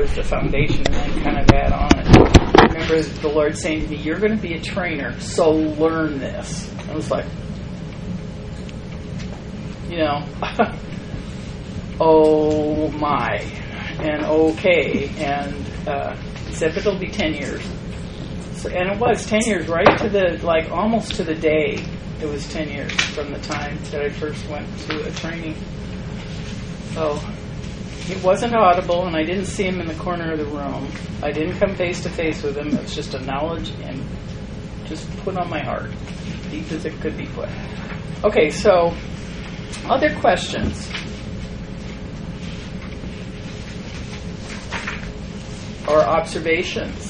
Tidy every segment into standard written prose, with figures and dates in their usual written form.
as the foundation and then kind of add on it. I remember the Lord saying to me, you're going to be a trainer, so learn this. I was like, oh my, and okay, and he said, but it'll be 10 years. So, and it was 10 years, right to the, almost to the day. It was 10 years from the time that I first went to a training. So it wasn't audible, and I didn't see him in the corner of the room. I didn't come face to face with him. It was just a knowledge and just put on my heart, deep as it could be put. Okay, so other questions? Or observations?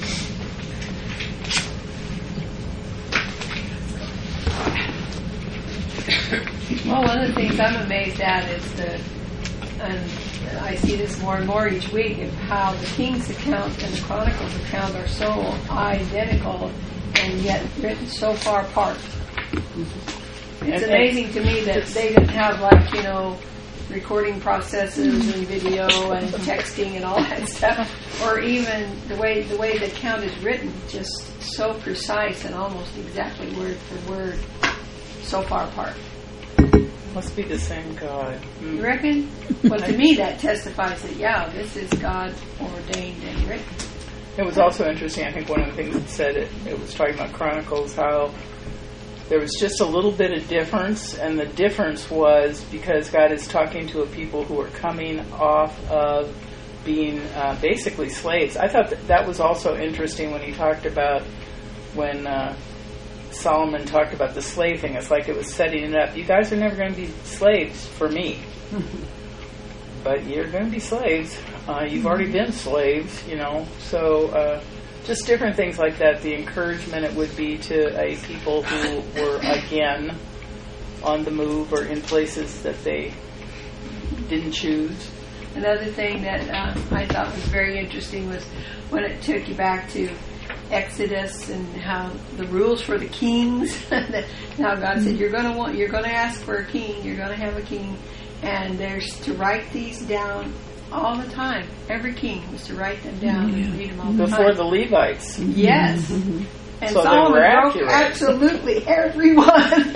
Well, one of the things I'm amazed at is and I see this more and more each week, of how the King's account and the Chronicles account are so identical and yet written so far apart. It's amazing to me that they didn't have recording processes and video and texting and all that stuff, or even the way the account is written, just so precise and almost exactly word for word, so far apart. Must be the same God. You reckon? Well, to me that testifies that, this is God ordained and written. It was also interesting, I think one of the things it said, it was talking about Chronicles, how there was just a little bit of difference, and the difference was because God is talking to a people who are coming off of being basically slaves. I thought that was also interesting when he talked about when Solomon talked about the slave thing. It's like it was setting it up. You guys are never going to be slaves for me. But you're going to be slaves. You've already been slaves, So just different things like that. The encouragement it would be to a people who were, again, on the move or in places that they didn't choose. Another thing that I thought was very interesting was when it took you back to Exodus and how the rules for the kings. Now God said you're going to ask for a king. You're going to have a king, and there's to write these down all the time. Every king was to write them down and read them all the time. Before the Levites. Yes. And so Solomon they were broke accurate. Absolutely everyone.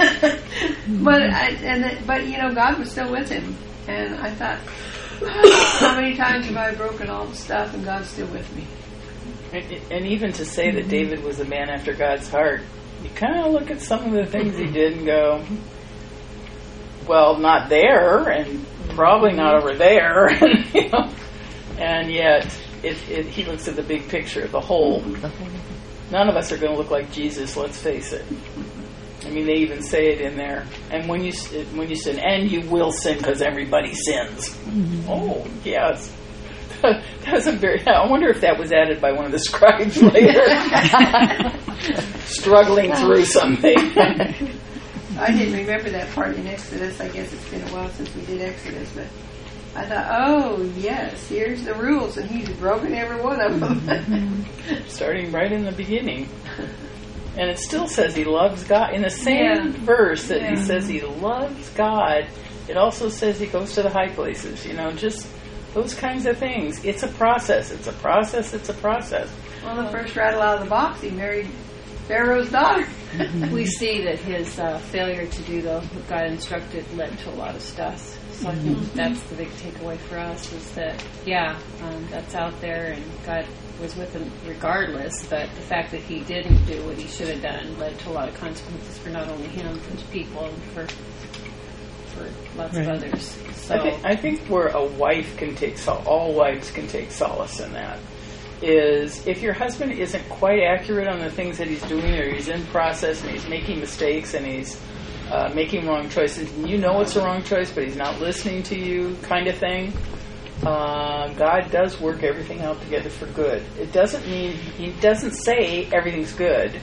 But God was still with him, and I thought, how many times have I broken all the stuff, and God's still with me? And even to say that David was a man after God's heart, you kind of look at some of the things he did and go, well, not there, and probably not over there, and yet he looks at the big picture, the whole. None of us are going to look like Jesus, let's face it. I mean, they even say it in there. And when you sin, and you will sin because everybody sins. Oh, yes. That's I wonder if that was added by one of the scribes later. Struggling through something. I didn't remember that part in Exodus. I guess it's been a while since we did Exodus, but I thought, oh, yes, here's the rules, and he's broken every one of them. Starting right in the beginning. And it still says he loves God. In the same verse that he says he loves God, it also says he goes to the high places, just those kinds of things. It's a process. It's a process. It's a process. Well, the first rattle out of the box, he married Pharaoh's daughter. We see that his failure to do what God instructed led to a lot of stuff. So I think that's the big takeaway for us is that, that's out there and God was with him regardless, but the fact that he didn't do what he should have done led to a lot of consequences for not only him, but his people and for lots of others. So I think where a wife can take all wives can take solace in that is if your husband isn't quite accurate on the things that he's doing, or he's in process and he's making mistakes and he's making wrong choices, and it's a wrong choice, but he's not listening to you, kind of thing. God does work everything out together for good. It doesn't mean he doesn't say everything's good,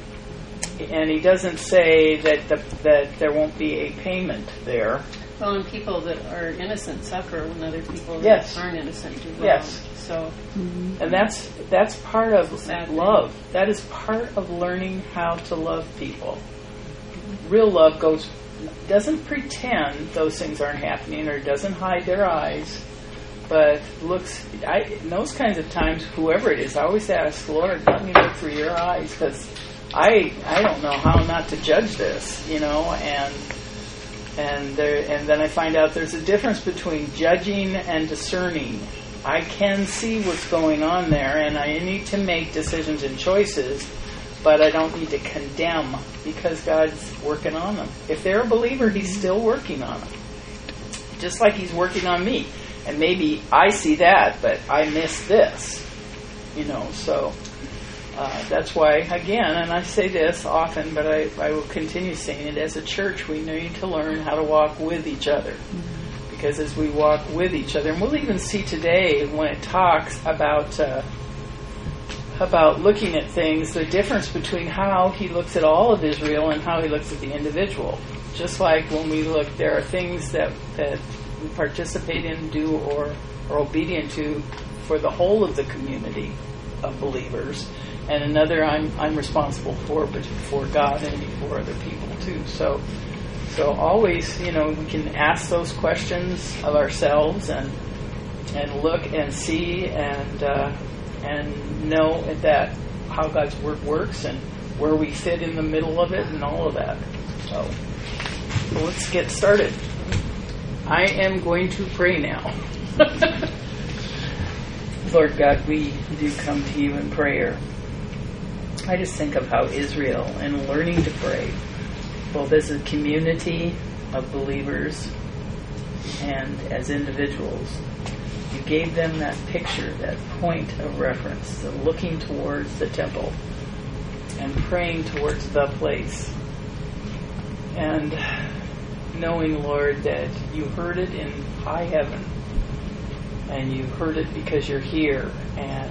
and he doesn't say that there won't be a payment there. Well, and people that are innocent suffer when other people that aren't innocent do wrong. Yes. So, and that's part of love. That is part of learning how to love people. Real love doesn't pretend those things aren't happening or doesn't hide their eyes. but in those kinds of times, whoever it is, I always ask, Lord, let me look through your eyes, because I don't know how not to judge this, and then I find out there's a difference between judging and discerning. I can see what's going on there, and I need to make decisions and choices, but I don't need to condemn, because God's working on them. If they're a believer, He's still working on them, just like He's working on me. And maybe I see that, but I miss this, so that's why, again, and I say this often, but I will continue saying it, as a church, we need to learn how to walk with each other. Because as we walk with each other, and we'll even see today when it talks about looking at things, the difference between how He looks at all of Israel and how He looks at the individual. Just like when we look, there are things that we participate in, do, or are obedient to for the whole of the community of believers, and another I'm responsible for, but for God and for other people too. So always, we can ask those questions of ourselves and look and see and know that how God's work works and where we fit in the middle of it and all of that. So let's get started. I am going to pray now. Lord God, we do come to you in prayer. I just think of how Israel, in learning to pray, both as a community of believers and as individuals, you gave them that picture, that point of reference, the looking towards the temple and praying towards the place. And knowing, Lord, that you heard it in high heaven, and you heard it because you're here, and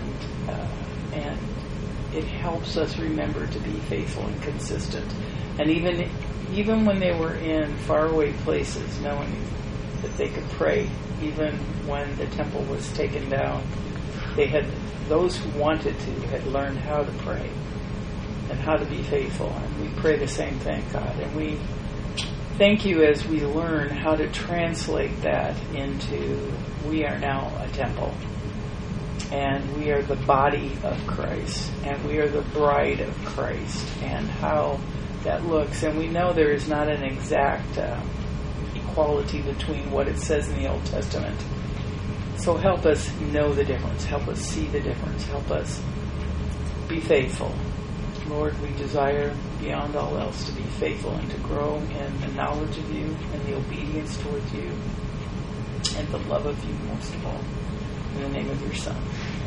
it helps us remember to be faithful and consistent. And even when they were in faraway places, knowing that they could pray, even when the temple was taken down, those who wanted to had learned how to pray and how to be faithful. And we pray the same thing, God. And we thank you as we learn how to translate that into, we are now a temple, and we are the body of Christ, and we are the bride of Christ, and how that looks. And we know there is not an exact equality between what it says in the Old Testament. So help us know the difference. Help us see the difference. Help us be faithful. Lord, we desire beyond all else to be faithful and to grow in the knowledge of you and the obedience towards you and the love of you most of all. In the name of your Son.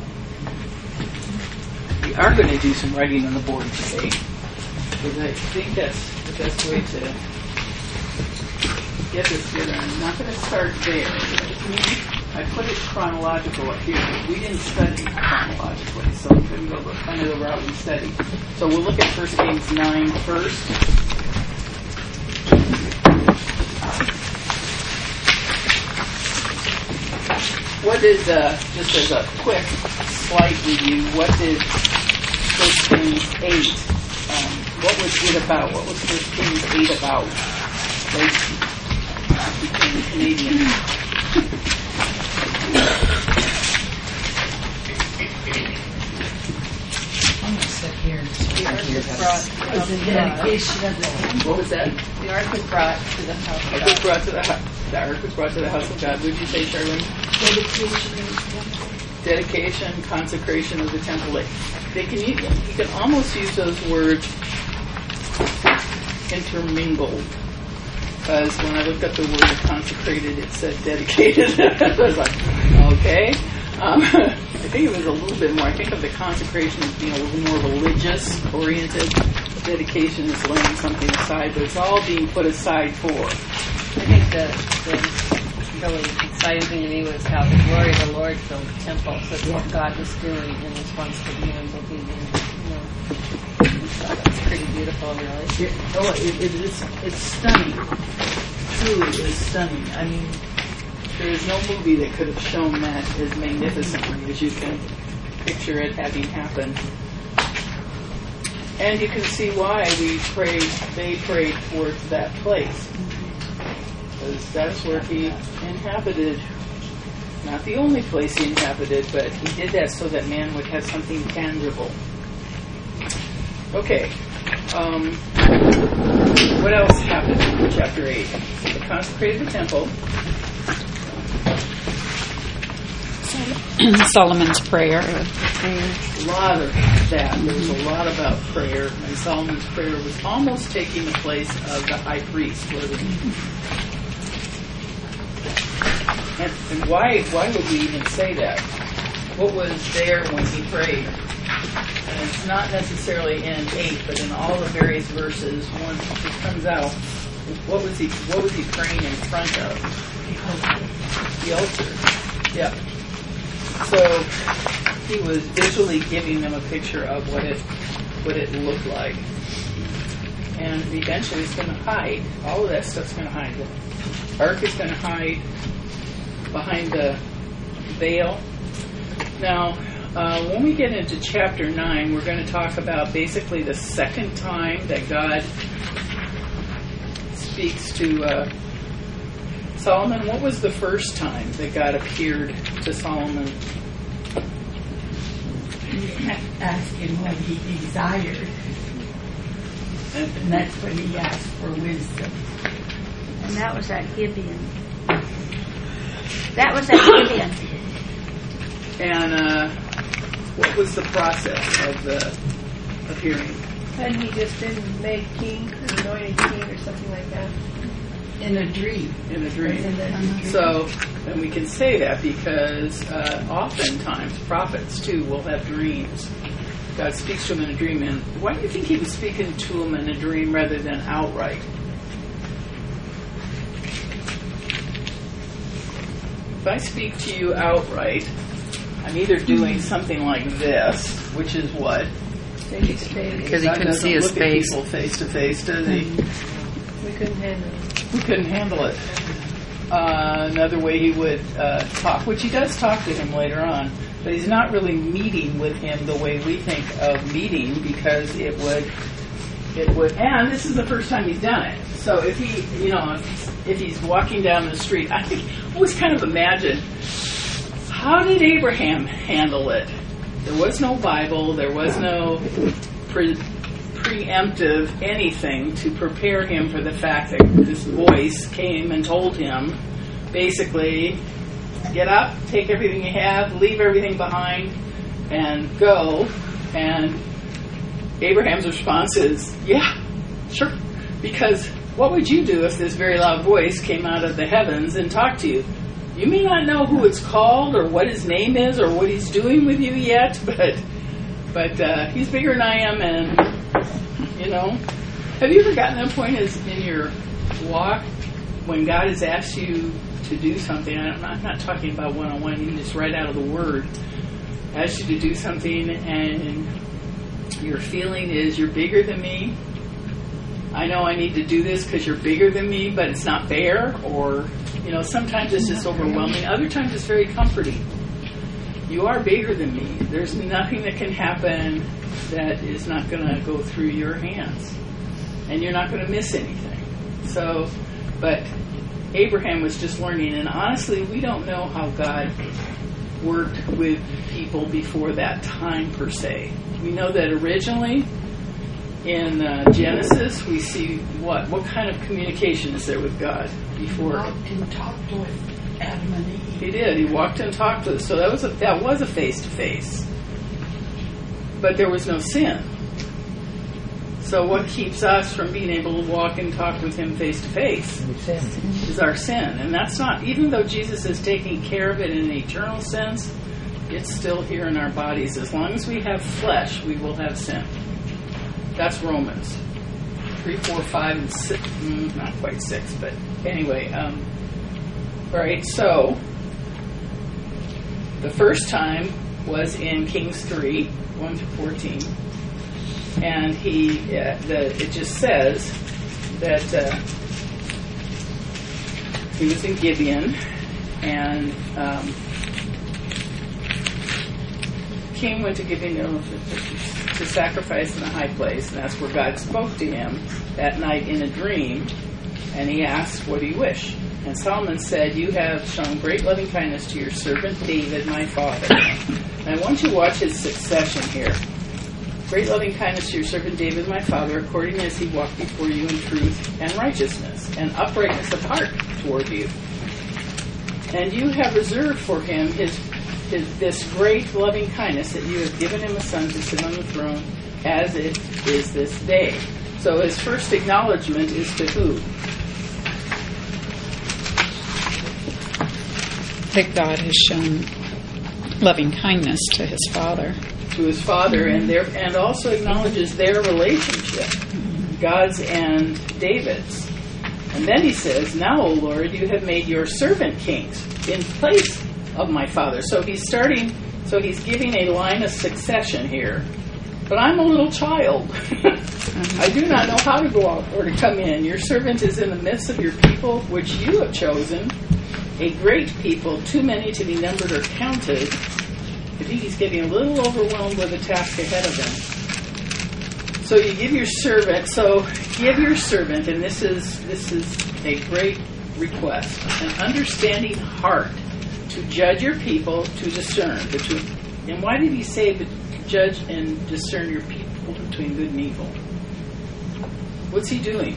We are going to do some writing on the board today, because I think that's the best way to get this together. I'm not going to start there. I put it chronological up here, but we didn't study chronologically, so I'm going to go kind of the route we studied. So we'll look at 1 Kings 9 first. What is, just as a quick, slight review, what did 1 Kings 8, what was it about? What was 1 Kings 8 about? Like, became Canadian. I'm going to sit here and speak. The ark was brought to the dedication of the temple. What was that? The ark was brought to the house of The ark was brought to the house of God. What did you say, Charlene? Dedication, consecration of the temple. You can almost use those words intermingled. Because when I looked up the word consecrated, it said dedicated. I was like, okay. I think it was a little bit more. I think of the consecration as being a little more religious oriented. Dedication is laying something aside, but it's all being put aside for. I think the really exciting thing to me was how the glory of the Lord filled the temple. So that's what God was doing in response to man's obedience. So that's pretty beautiful, really. It's stunning. Truly, it is stunning. I mean, there is no movie that could have shown that as magnificently as you can picture it having happened. And you can see why they prayed towards that place. Because that's where he inhabited not the only place he inhabited, but he did that so that man would have something tangible. Okay. What else happened in chapter 8? They consecrated the temple. Solomon's prayer. A lot of that. There was a lot about prayer, and Solomon's prayer was almost taking the place of the high priest living. And why would we even say that? What was there when he prayed? And it's not necessarily in 8, but in all the various verses, once it comes out, what was he praying in front of? The altar. Yeah. So he was visually giving them a picture of what it looked like. And eventually it's going to hide. All of that stuff's going to hide. The ark is going to hide behind the veil. Now, when we get into chapter 9, we're going to talk about basically the second time that God speaks to Solomon. What was the first time that God appeared to Solomon? He asked him what he desired, and that's when he asked for wisdom. And that was at Gibeon. That was at Gibeon. And what was the process of the appearing? Hadn't he just been made king, anointed king, or something like that? In a dream. In a dream. In the dream. So, and we can say that because oftentimes prophets too will have dreams. God speaks to them in a dream. And why do you think he was speaking to them in a dream rather than outright? If I speak to you outright, I'm either doing something like this, which is what? Face to face. Because he God couldn't see doesn't his look at face. people face to face, does he? We couldn't handle it. Who couldn't handle it? Another way he would talk, which he does talk to him later on, but he's not really meeting with him the way we think of meeting, because it would, and this is the first time he's done it. So if he's walking down the street, I always kind of imagine, how did Abraham handle it? There was no Bible, there was no preemptive anything to prepare him for the fact that this voice came and told him, basically, get up, take everything you have, leave everything behind, and go. And Abraham's response is, yeah, sure. Because what would you do if this very loud voice came out of the heavens and talked to you? You may not know who it's called or what his name is or what he's doing with you yet, but he's bigger than I am, and have you ever gotten to that point in your walk when God has asked you to do something? I'm not talking about one-on-one, even just right out of the Word. Asked you to do something, and your feeling is, you're bigger than me. I know I need to do this because you're bigger than me, but it's not fair. Or, sometimes it's just overwhelming. Other times it's very comforting. You are bigger than me. There's nothing that can happen that is not going to go through your hands. And you're not going to miss anything. So, but Abraham was just learning. And honestly, we don't know how God worked with people before that time, per se. We know that originally in Genesis, we see what kind of communication is there with God before? He walked and talked with Adam and Eve. He did. He walked and talked to us. So that was a face-to-face. But there was no sin. So what keeps us from being able to walk and talk with him face-to-face is our sin. And that's not, even though Jesus is taking care of it in an eternal sense, it's still here in our bodies. As long as we have flesh, we will have sin. That's Romans 3, 4, 5, and 6. Not quite 6, but anyway. All right, so the first time was in Kings 3, 1 through 14. And it just says that he was in Gibeon, and king went to Gibeon to sacrifice in the high place, and that's where God spoke to him that night in a dream, and he asked, what do you wish? And Solomon said, "You have shown great loving kindness to your servant David, my father." And I want you to watch his succession here. "Great loving kindness to your servant David, my father, according as he walked before you in truth and righteousness and uprightness of heart toward you. And you have reserved for him this great loving kindness, that you have given him a son to sit on the throne, as it is this day." So his first acknowledgement is to who? That God has shown loving kindness to his father. To his father, and also acknowledges their relationship, God's and David's. And then he says, "Now, O Lord, you have made your servant kings in place of my father." So he's giving a line of succession here. "But I'm a little child. I do not know how to go out or to come in. Your servant is in the midst of your people, which you have chosen, a great people, too many to be numbered or counted." I think he's getting a little overwhelmed with the task ahead of him. So you give your servant, and this is a great request, an understanding heart to judge your people, to discern between. And why did he say to judge and discern your people between good and evil? What's he doing?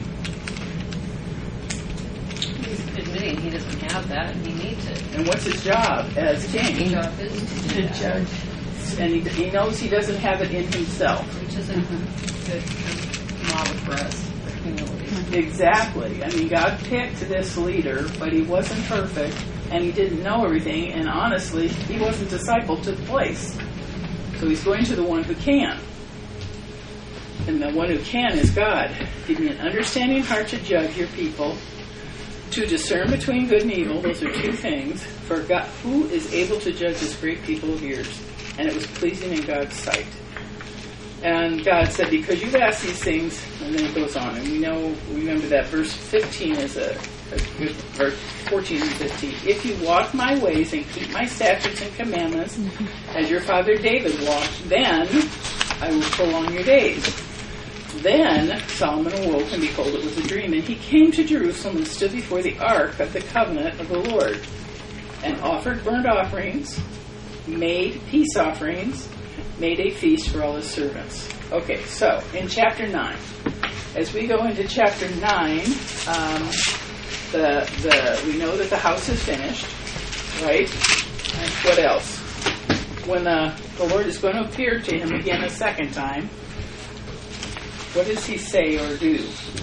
He's admitting he doesn't have that and he needs it. And what's his job as king? His job is to judge. And he knows he doesn't have it in himself. Which is a good model for us, for humility. Exactly. I mean, God picked this leader, but he wasn't perfect, and he didn't know everything, and honestly, he wasn't discipled to the place. So he's going to the one who can. And the one who can is God. Give me an understanding heart to judge your people, to discern between good and evil. Those are two things. For God, who is able to judge this great people of yours? And it was pleasing in God's sight. And God said, because you've asked these things, and then it goes on. And remember that verse 15 is a good verse, 14 and 15. "If you walk my ways and keep my statutes and commandments, as your father David walked, then I will prolong your days." Then Solomon awoke, and behold, it was a dream. And he came to Jerusalem and stood before the ark of the covenant of the Lord, and offered burnt offerings, made peace offerings, made a feast for all his servants. Okay, so in chapter 9, as we go into chapter 9, we know that the house is finished, right? And what else? When the Lord is going to appear to him again a second time, what does he say or do?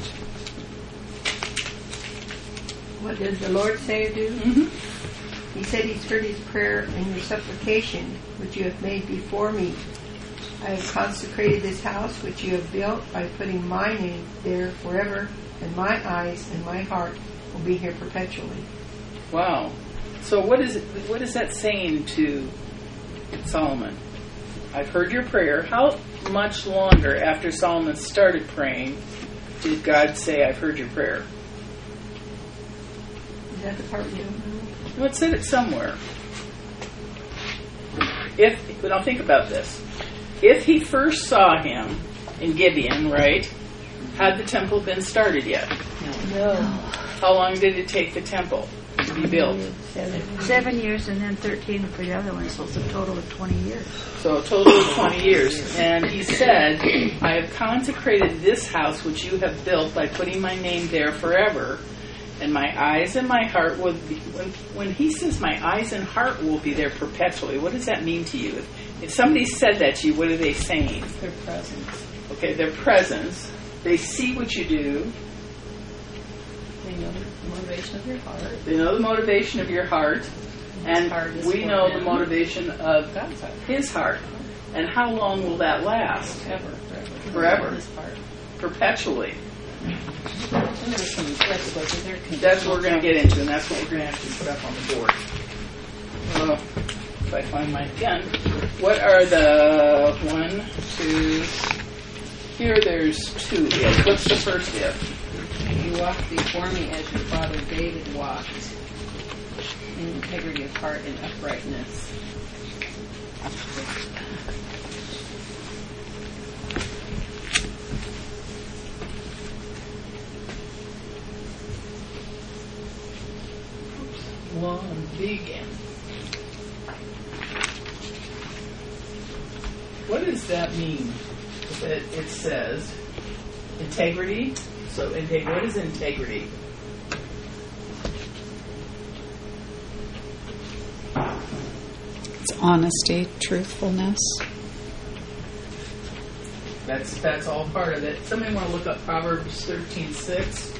What does the Lord say or do? Mm-hmm. He said he's heard his prayer and your supplication, which you have made before me. I have consecrated this house, which you have built, by putting my name there forever, and my eyes and my heart will be here perpetually. Wow. So what is that saying to Solomon? I've heard your prayer. How much longer after Solomon started praying did God say, I've heard your prayer? Is that the part we don't know? Well, it said it somewhere. Now think about this. If he first saw him in Gibeon, right, had the temple been started yet? No. How long did it take the temple to be built? 7 years and then 13 for the other one, so it's a total of 20 years. So a total of 20 years. And he said, I have consecrated this house which you have built by putting my name there forever. And my eyes and my heart will be... When he says my eyes and heart will be there perpetually, what does that mean to you? If somebody said that to you, what are they saying? Their presence. Okay, their presence. They see what you do. They know the motivation of your heart. They know the motivation of your heart. And we know the motivation of God's heart. his heart. And how long will that last? Forever. His heart. Perpetually. And there's some flexibility there. That's what we're going to get into, and that's what we're going to have to put up on the board. If I find my pen. What are the 1, 2... Here there's 2 ifs. What's the first if? You walk before me as your father David walked, in integrity of heart and uprightness. what does that mean? That it says integrity. So, what is integrity? It's honesty, truthfulness. That's all part of it. Somebody want to look up Proverbs 13:6?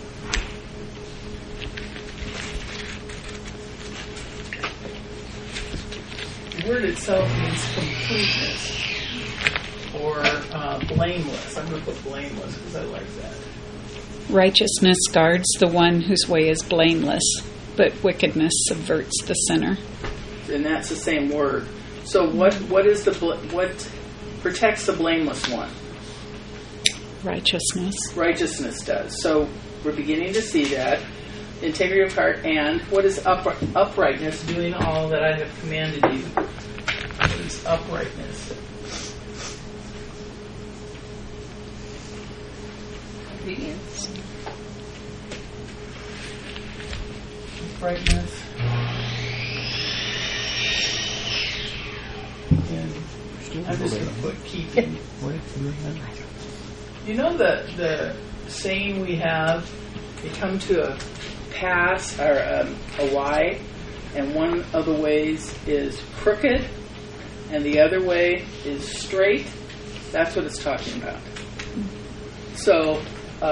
The word itself means completeness or blameless. I'm going to put blameless because I like that. Righteousness guards the one whose way is blameless, but wickedness subverts the sinner. And that's the same word. So what protects the blameless one? Righteousness. Righteousness does. So we're beginning to see that. Integrity of heart, and what is uprightness? Doing all that I have commanded you. What is uprightness? Obedience. Uprightness. And I'm just going to put keeping. You know the saying we have, you come to a pass or a Y, and one of the ways is crooked and the other way is straight? That's what it's talking about. So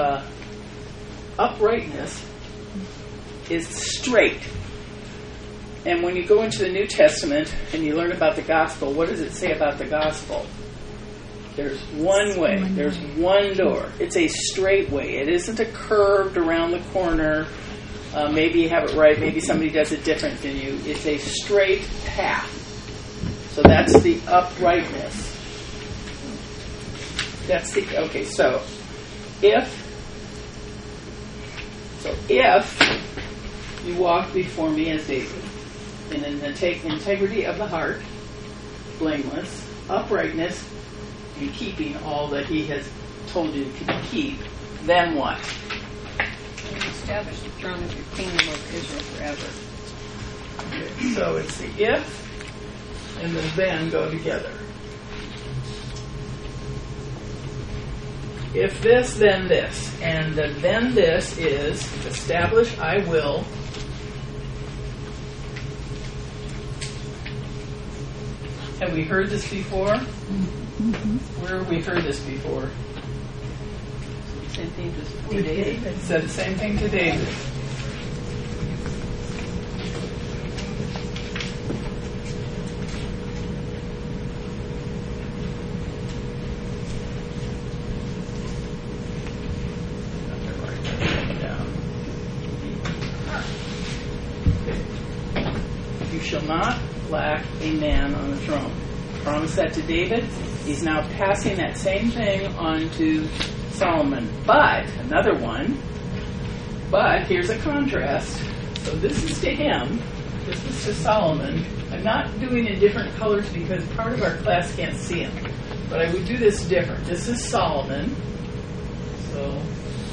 uprightness is straight. And when you go into the New Testament and you learn about the gospel, what does it say about the gospel? There's one way. There's one door. It's a straight way. It isn't a curved around the corner. Maybe you have it right. Maybe somebody does it different than you. It's a straight path. So that's the uprightness. Okay, so if you walk before me as David, in integrity of the heart, blameless, uprightness, and keeping all that he has told you to keep, then what? Establish the throne of your kingdom of Israel forever. Okay, so it's the if and the then go together. If this, then this. And the then this is establish, I will. Have we heard this before? Mm-hmm. Where have we heard this before? Same thing to David. It said the same thing to David. You shall not lack a man on the throne. Promised that to David. He's now passing that same thing on to Solomon. But, another one, but here's a contrast. So this is to him, this is to Solomon. I'm not doing in different colors because part of our class can't see them. But I would do this different. This is Solomon. So,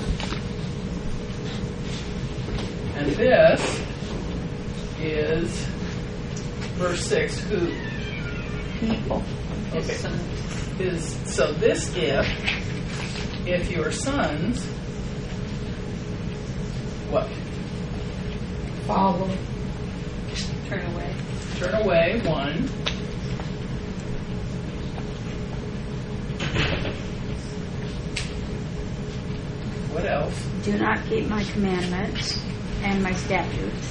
and this is verse 6, who? People. Okay. So this if your sons, what? Follow. Turn away. Turn away, one. What else? Do not keep my commandments and my statutes.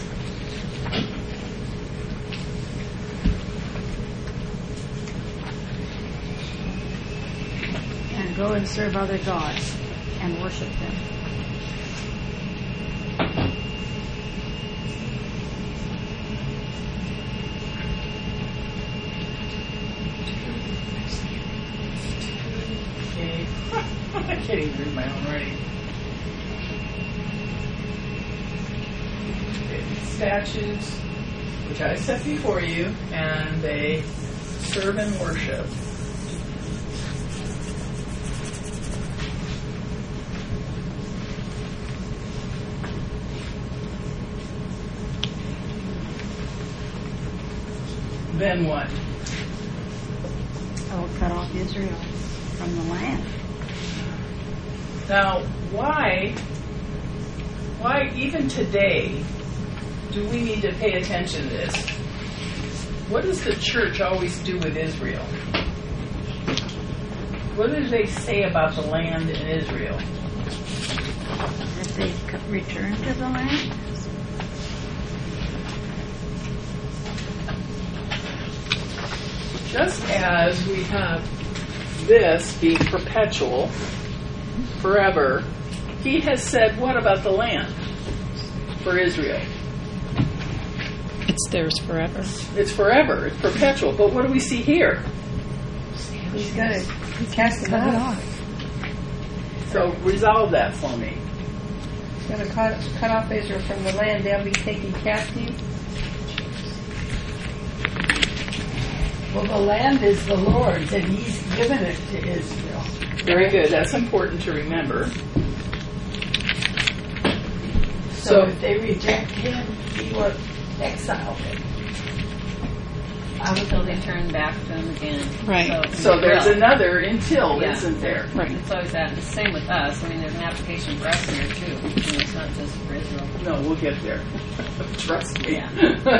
And go and serve other gods and worship them. Okay. I can't even read my own writing. Okay. Statutes, which I set before you, and they serve and worship. Then what? I will cut off Israel from the land. Now, why even today do we need to pay attention to this? What does the church always do with Israel? What do they say about the land in Israel? If they return to the land? Just as we have this being perpetual, forever, he has said, what about the land for Israel? It's theirs forever. It's forever. It's perpetual. But what do we see here? He's going to cast them off. So resolve that for me. He's going to cut off Israel from the land. They'll be taken captive. Well, the land is the Lord's, and He's given it to Israel. Very good. That's important to remember. So if they reject Him, He will exile them. Until they turn back to Him again. Right. So there's another until, Yeah. isn't there? Right. It's always that. The same with us. I mean, there's an application for us here too. It's not just for Israel. No, we'll get there. Trust me. Yeah.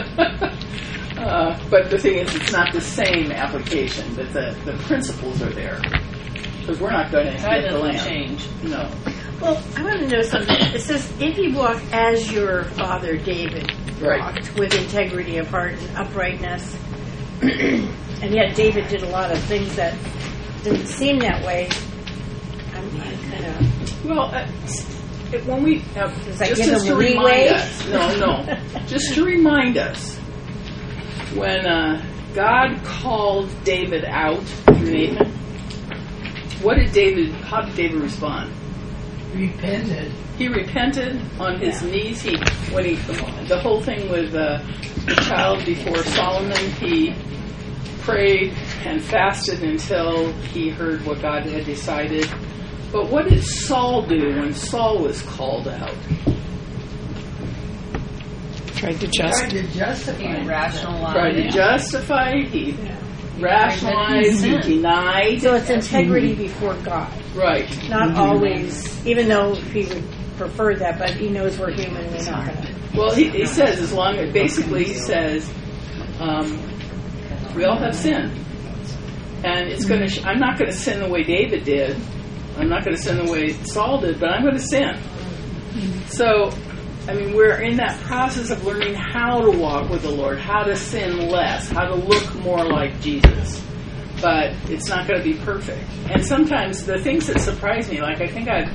But the thing is, it's not the same application, but the principles are there. Because we're not going to God get the doesn't land. change. No. Well, I want to know something. It says, if you walk as your father David Right. walked, with integrity of heart and uprightness, and yet David did a lot of things that didn't seem that way. I'm kind of... Well, when we Does that just give as them to remind leeway? us, no, just to remind us, when God called David out through Nathan, how did David respond? Repented. He repented on his knees. The whole thing with the child before Solomon, he prayed and fasted until he heard what God had decided. But what did Saul do when Saul was called out? Tried to Tried to He justify. rationalized. Tried to justify, he rationalized, he denied. So it's integrity before God. Right. Not always, even though he would prefer that, but he knows we're human and we're not going to. Well, he says basically he says, we all have sinned. And it's going to. I'm not going to sin the way David did. I'm not going to sin the way Saul did, but I'm going to sin. So, I mean, we're in that process of learning how to walk with the Lord, how to sin less, how to look more like Jesus. But it's not going to be perfect. And sometimes the things that surprise me, like I think I've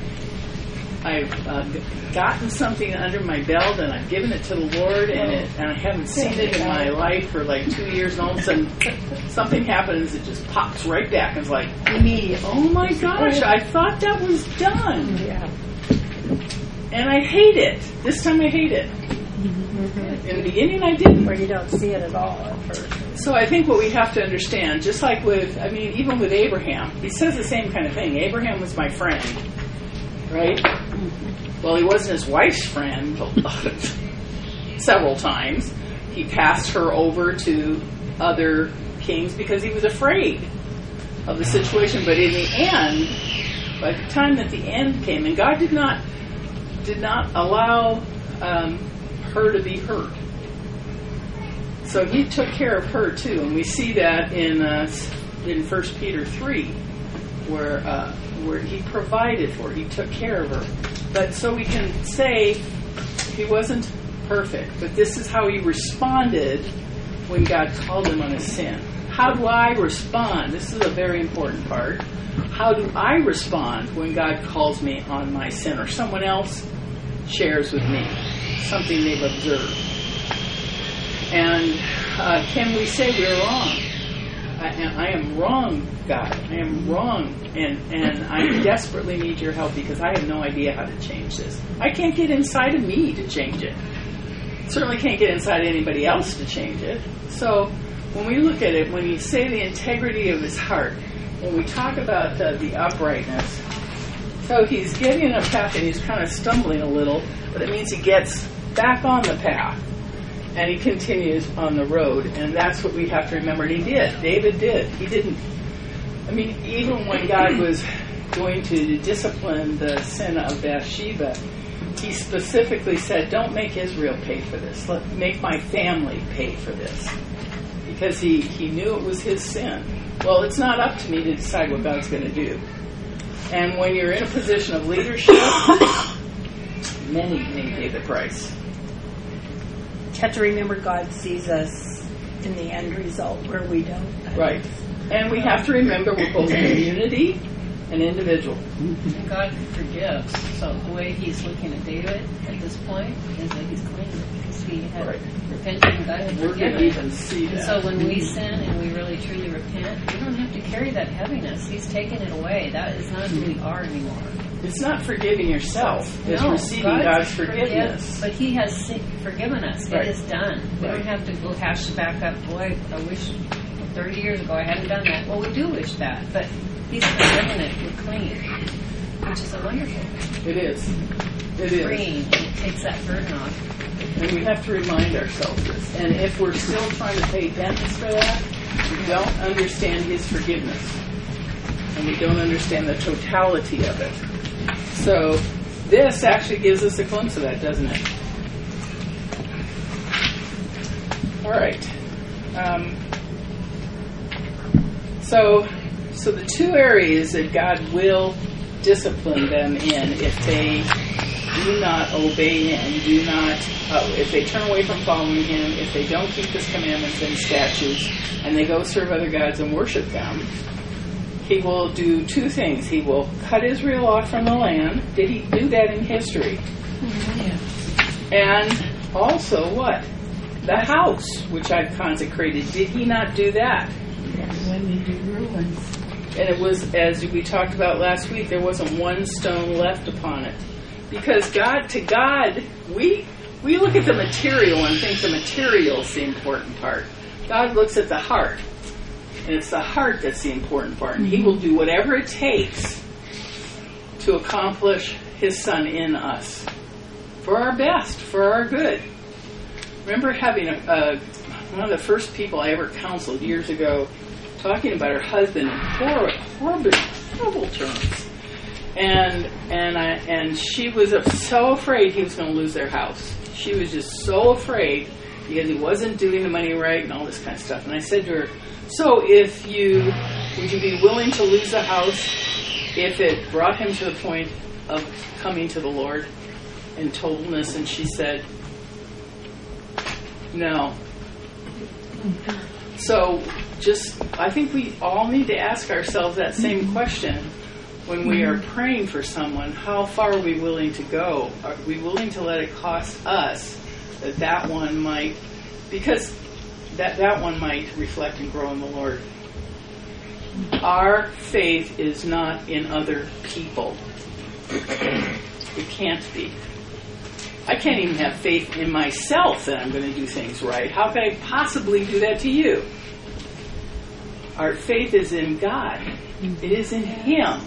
gotten something under my belt and I've given it to the Lord and I haven't seen it in my life for like 2 years, and all of a sudden something happens, it just pops right back and it's like, Immediately. oh my gosh, I thought that was done. Yeah. And I hate it. This time I hate it. In the beginning I didn't. Where you don't see it at all at first. So I think what we have to understand, just like even with Abraham, he says the same kind of thing. Abraham was my friend, right? Well, he wasn't his wife's friend several times. He passed her over to other kings because he was afraid of the situation. But in the end, by the time that the end came, and God did not allow her to be hurt. So he took care of her too, and we see that in 1 Peter 3, where he provided for her, he took care of her. But so we can say he wasn't perfect, but this is how he responded when God called him on his sin. How do I respond? This is a very important part. How do I respond when God calls me on my sin, or someone else shares with me something they've observed? And can we say we're wrong? I am wrong, God. I am wrong, and I desperately need your help because I have no idea how to change this. I can't get inside of me to change it. Certainly can't get inside anybody else to change it. So when we look at it, when you say the integrity of his heart, when we talk about the uprightness, so he's getting a path and he's kind of stumbling a little, but it means he gets back on the path. And he continues on the road, and that's what we have to remember. And he did. David did. He didn't I mean, even when God was going to discipline the sin of Bathsheba, he specifically said, don't make Israel pay for this. Make my family pay for this. Because he knew it was his sin. Well, it's not up to me to decide what God's going to do. And when you're in a position of leadership, many pay the price. You have to remember God sees us in the end result where we don't. Right. And we have to remember we're both community and individual. And God forgives. So the way he's looking at David at this point is that he's clean. Because he had repented and God had We're going forgiven. to even see And that. so when we sin and we really truly repent, we don't have to carry that heaviness. He's taken it away. That is not who we are anymore. It's not forgiving yourself. It's receiving God's forgiveness. But he has forgiven us. Right. It is done. We Right. don't have to go hash it back up. Boy, I wish 30 years ago I hadn't done that. Well, we do wish that. But he's forgiven it. We're clean. Which is a wonderful thing. It is. It is. Freeing. It takes that burden off. And we have to remind ourselves this. And if we're still trying to pay penance for that, we don't understand his forgiveness. And we don't understand the totality of it. So this actually gives us a glimpse of that, doesn't it? All right. So the two areas that God will discipline them in if they do not obey him, if they turn away from following him, if they don't keep his commandments and statutes, and they go serve other gods and worship them, he will do two things. He will cut Israel off from the land. Did he do that in history? Mm-hmm. And also what? The house, which I've consecrated. Did he not do that? When into ruins. And it was, as we talked about last week, there wasn't one stone left upon it. Because to God, we look at the material and think the material's the important part. God looks at the heart. And it's the heart that's the important part. And he will do whatever it takes to accomplish his Son in us. For our best, for our good. Remember having one of the first people I ever counseled years ago talking about her husband in horrible terms. And she was so afraid he was going to lose their house. She was just so afraid because he wasn't doing the money right and all this kind of stuff. And I said to her, so would you be willing to lose the house if it brought him to the point of coming to the Lord in totalness? And she said, no. So I think we all need to ask ourselves that same question when we are praying for someone. How far are we willing to go? Are we willing to let it cost us that one might, because that one might reflect and grow in the Lord? Our faith is not in other people. It can't be. I can't even have faith in myself that I'm going to do things right. How can I possibly do that to you? Our faith is in God. It is in him.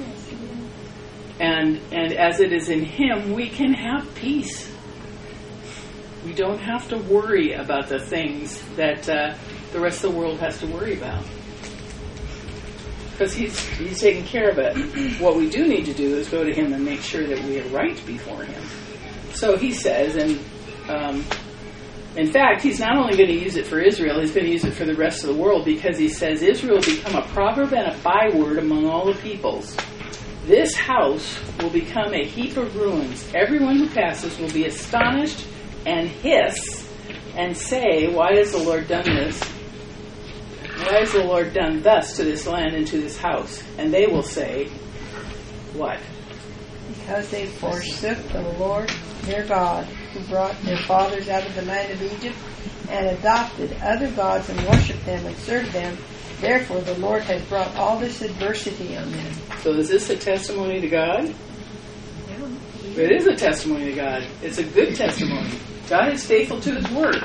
And as it is in him, we can have peace. We don't have to worry about the things that the rest of the world has to worry about. Because he's taking care of it. What we do need to do is go to him and make sure that we are right before him. So he says, and in fact, he's not only going to use it for Israel, he's going to use it for the rest of the world, because he says Israel will become a proverb and a byword among all the peoples. This house will become a heap of ruins. Everyone who passes will be astonished and hiss and say, why has the Lord done this? Why has the Lord done thus to this land and to this house? And they will say, what? Because they forsook the Lord their God, who brought their fathers out of the land of Egypt, and adopted other gods and worshipped them and served them. Therefore the Lord has brought all this adversity on them. So is this a testimony to God? Yeah. It is a testimony to God. It's a good testimony. God is faithful to his word.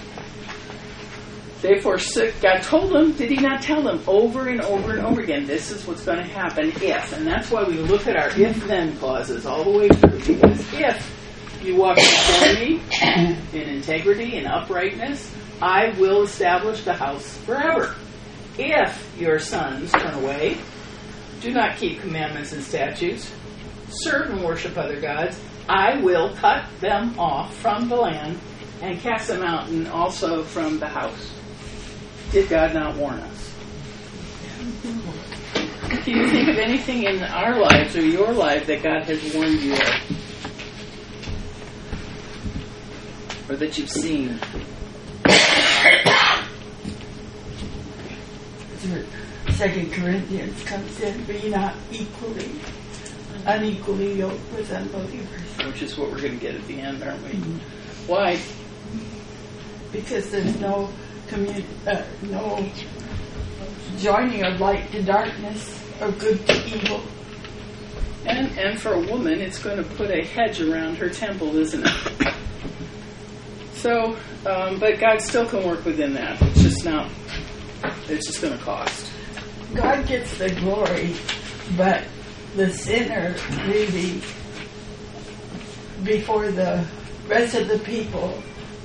They forsook. God told them, did he not tell them over and over and over again, this is what's going to happen if. And that's why we look at our if-then clauses all the way through. Because if you walk before me in integrity and uprightness, I will establish the house forever. if your sons turn away, do not keep commandments and statutes, serve and worship other gods, I will cut them off from the land and cast them out, and also from the house. Did God not warn us? Can you think of anything in our lives or your life that God has warned you of? Or that you've seen? 2 Corinthians comes in, be not unequally yoked with unbelievers. Which is what we're going to get at the end, aren't we? Why? Because there's no no joining of light to darkness or good to evil. And for a woman, it's going to put a hedge around her temple, isn't it? So, but God still can work within that. It's just not. It's just going to cost. God gets the glory, but the sinner really, before the rest of the people,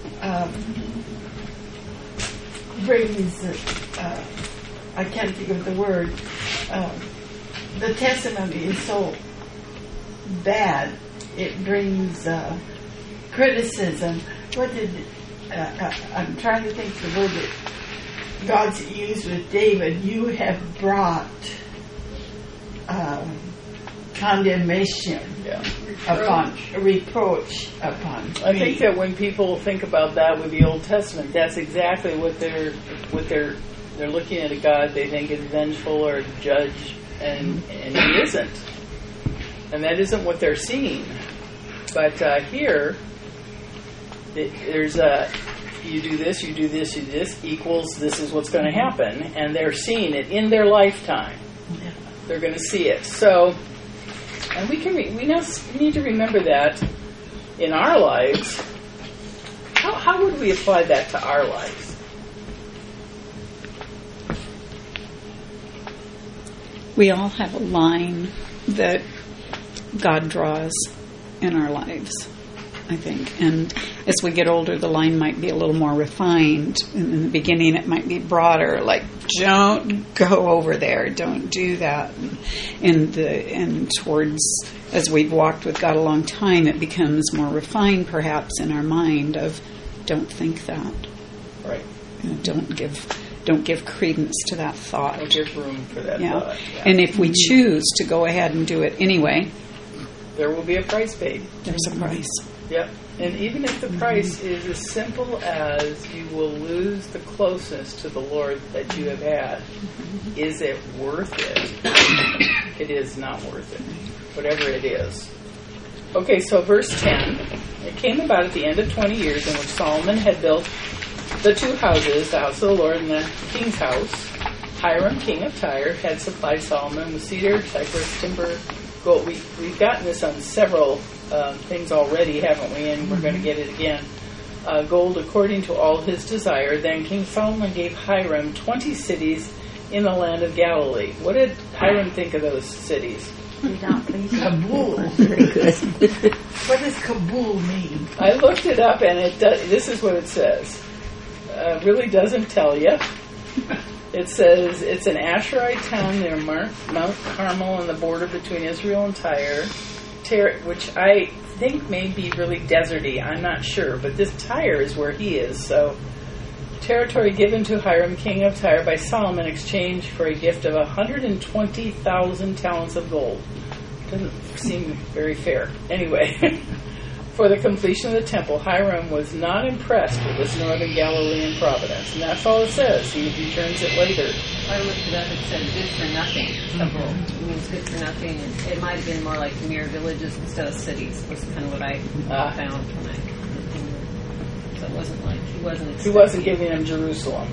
brings, I can't think of the word, the testimony is so bad, it brings criticism. I'm trying to think of the word that God's used with David. You have brought condemnation upon, reproach upon me. I think that when people think about that with the Old Testament, that's exactly what they're looking at a God they think is vengeful or judge, and he isn't. And that isn't what they're seeing. But here, there's you do this, you do this, you do this, equals this is what's going to happen. And they're seeing it in their lifetime. They're going to see it. So, and we need to remember that in our lives. How would we apply that to our lives? We all have a line that God draws in our lives, I think. And as we get older, the line might be a little more refined. In the beginning, it might be broader, like, don't go over there, don't do that. And towards, as we've walked with God a long time, it becomes more refined, perhaps, in our mind of, don't think that. Right. Don't give credence to that thought. Don't give room for that thought. Yeah. And if we choose to go ahead and do it anyway, there will be a price paid. There's a price. Yep. And even if the price is as simple as you will lose the closeness to the Lord that you have had, is it worth it? It is not worth it. Whatever it is. Okay, so verse 10. It came about at the end of 20 years in which Solomon had built the two houses, the house of the Lord and the king's house. Hiram, king of Tyre, had supplied Solomon with cedar, cypress, timber, gold. We've gotten this on several things already, haven't we? And we're going to get it again. Gold according to all his desire. Then King Solomon gave Hiram 20 cities in the land of Galilee. What did Hiram think of those cities? Kabul. What does Kabul mean? I looked it up, and this is what it says. Really doesn't tell you. It says it's an Asherite town near Mount Carmel on the border between Israel and Tyre, which I think may be really deserty. I'm not sure, but this Tyre is where he is. So, territory given to Hiram, king of Tyre, by Solomon, exchanged for a gift of 120,000 talents of gold. Doesn't seem very fair. Anyway. For the completion of the temple, Hiram was not impressed with this northern Galilean providence. And that's all it says. He returns it later. I looked it up. It said good for nothing. It means good for nothing. It might have been more like mere villages instead of cities. Was kind of what I found when I. So it wasn't like he wasn't. He wasn't giving him Jerusalem.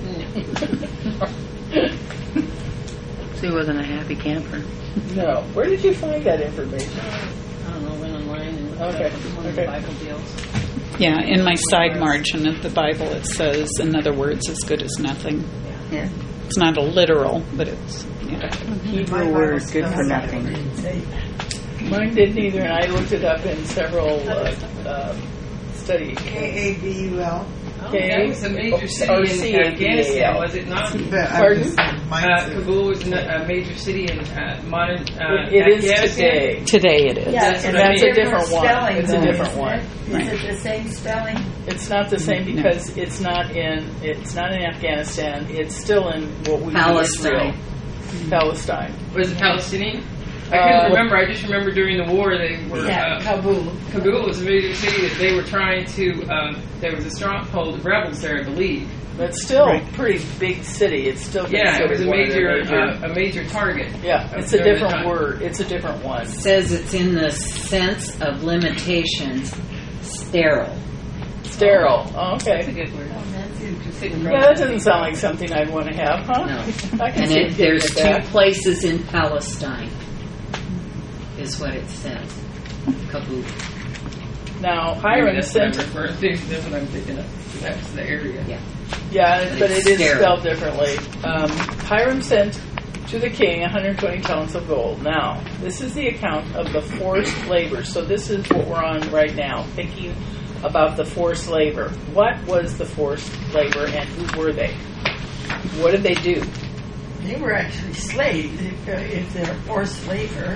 So he wasn't a happy camper. No. Where did you find that information? I don't know. Went online and looked up one of the Bible deals. Yeah, in my side margin of the Bible it says, in other words, as good as nothing. Yeah. It's not a literal, but it's Hebrew word, good for nothing. Mine didn't either, and I looked it up in several studies. Kabul. That was a major city or in CABAL. Afghanistan, was it not? Pardon? Kabul was a major city in modern It is Afghanistan. Today it is. Yeah, And that's a different one. spelling, It's a though, different isn't one. it? Is it the same spelling? It's not the same because it's not in Afghanistan. It's still in what we Palestine. Palestine. Was it Palestinian? I couldn't remember. I just remember during the war they were. Kabul. Kabul was a major city that they were trying to. There was a stronghold of rebels there, I believe. But still a pretty big city. It's still Yeah, it was considered a one of the major, a major target. Yeah, it's a during the different time. word. It's a different one. Says it's in the sense of limitations, sterile. Sterile. Oh, That's a okay. good word. That's interesting. Yeah, that doesn't sound like something I'd want to have, huh? No. I can And see there's with two that. places in Palestine, is what it says. Kabul. Now, Maybe Hiram that's what I'm sent. referring to. That's what I'm thinking of. That's the area. Yeah. Yeah, but It's it is sterile. spelled differently. Hiram sent to the king 120 talents of gold. Now, this is the account of the forced labor. So this is what we're on right now, thinking about the forced labor. What was the forced labor and who were they? What did they do? They were actually slaves. If they're forced labor,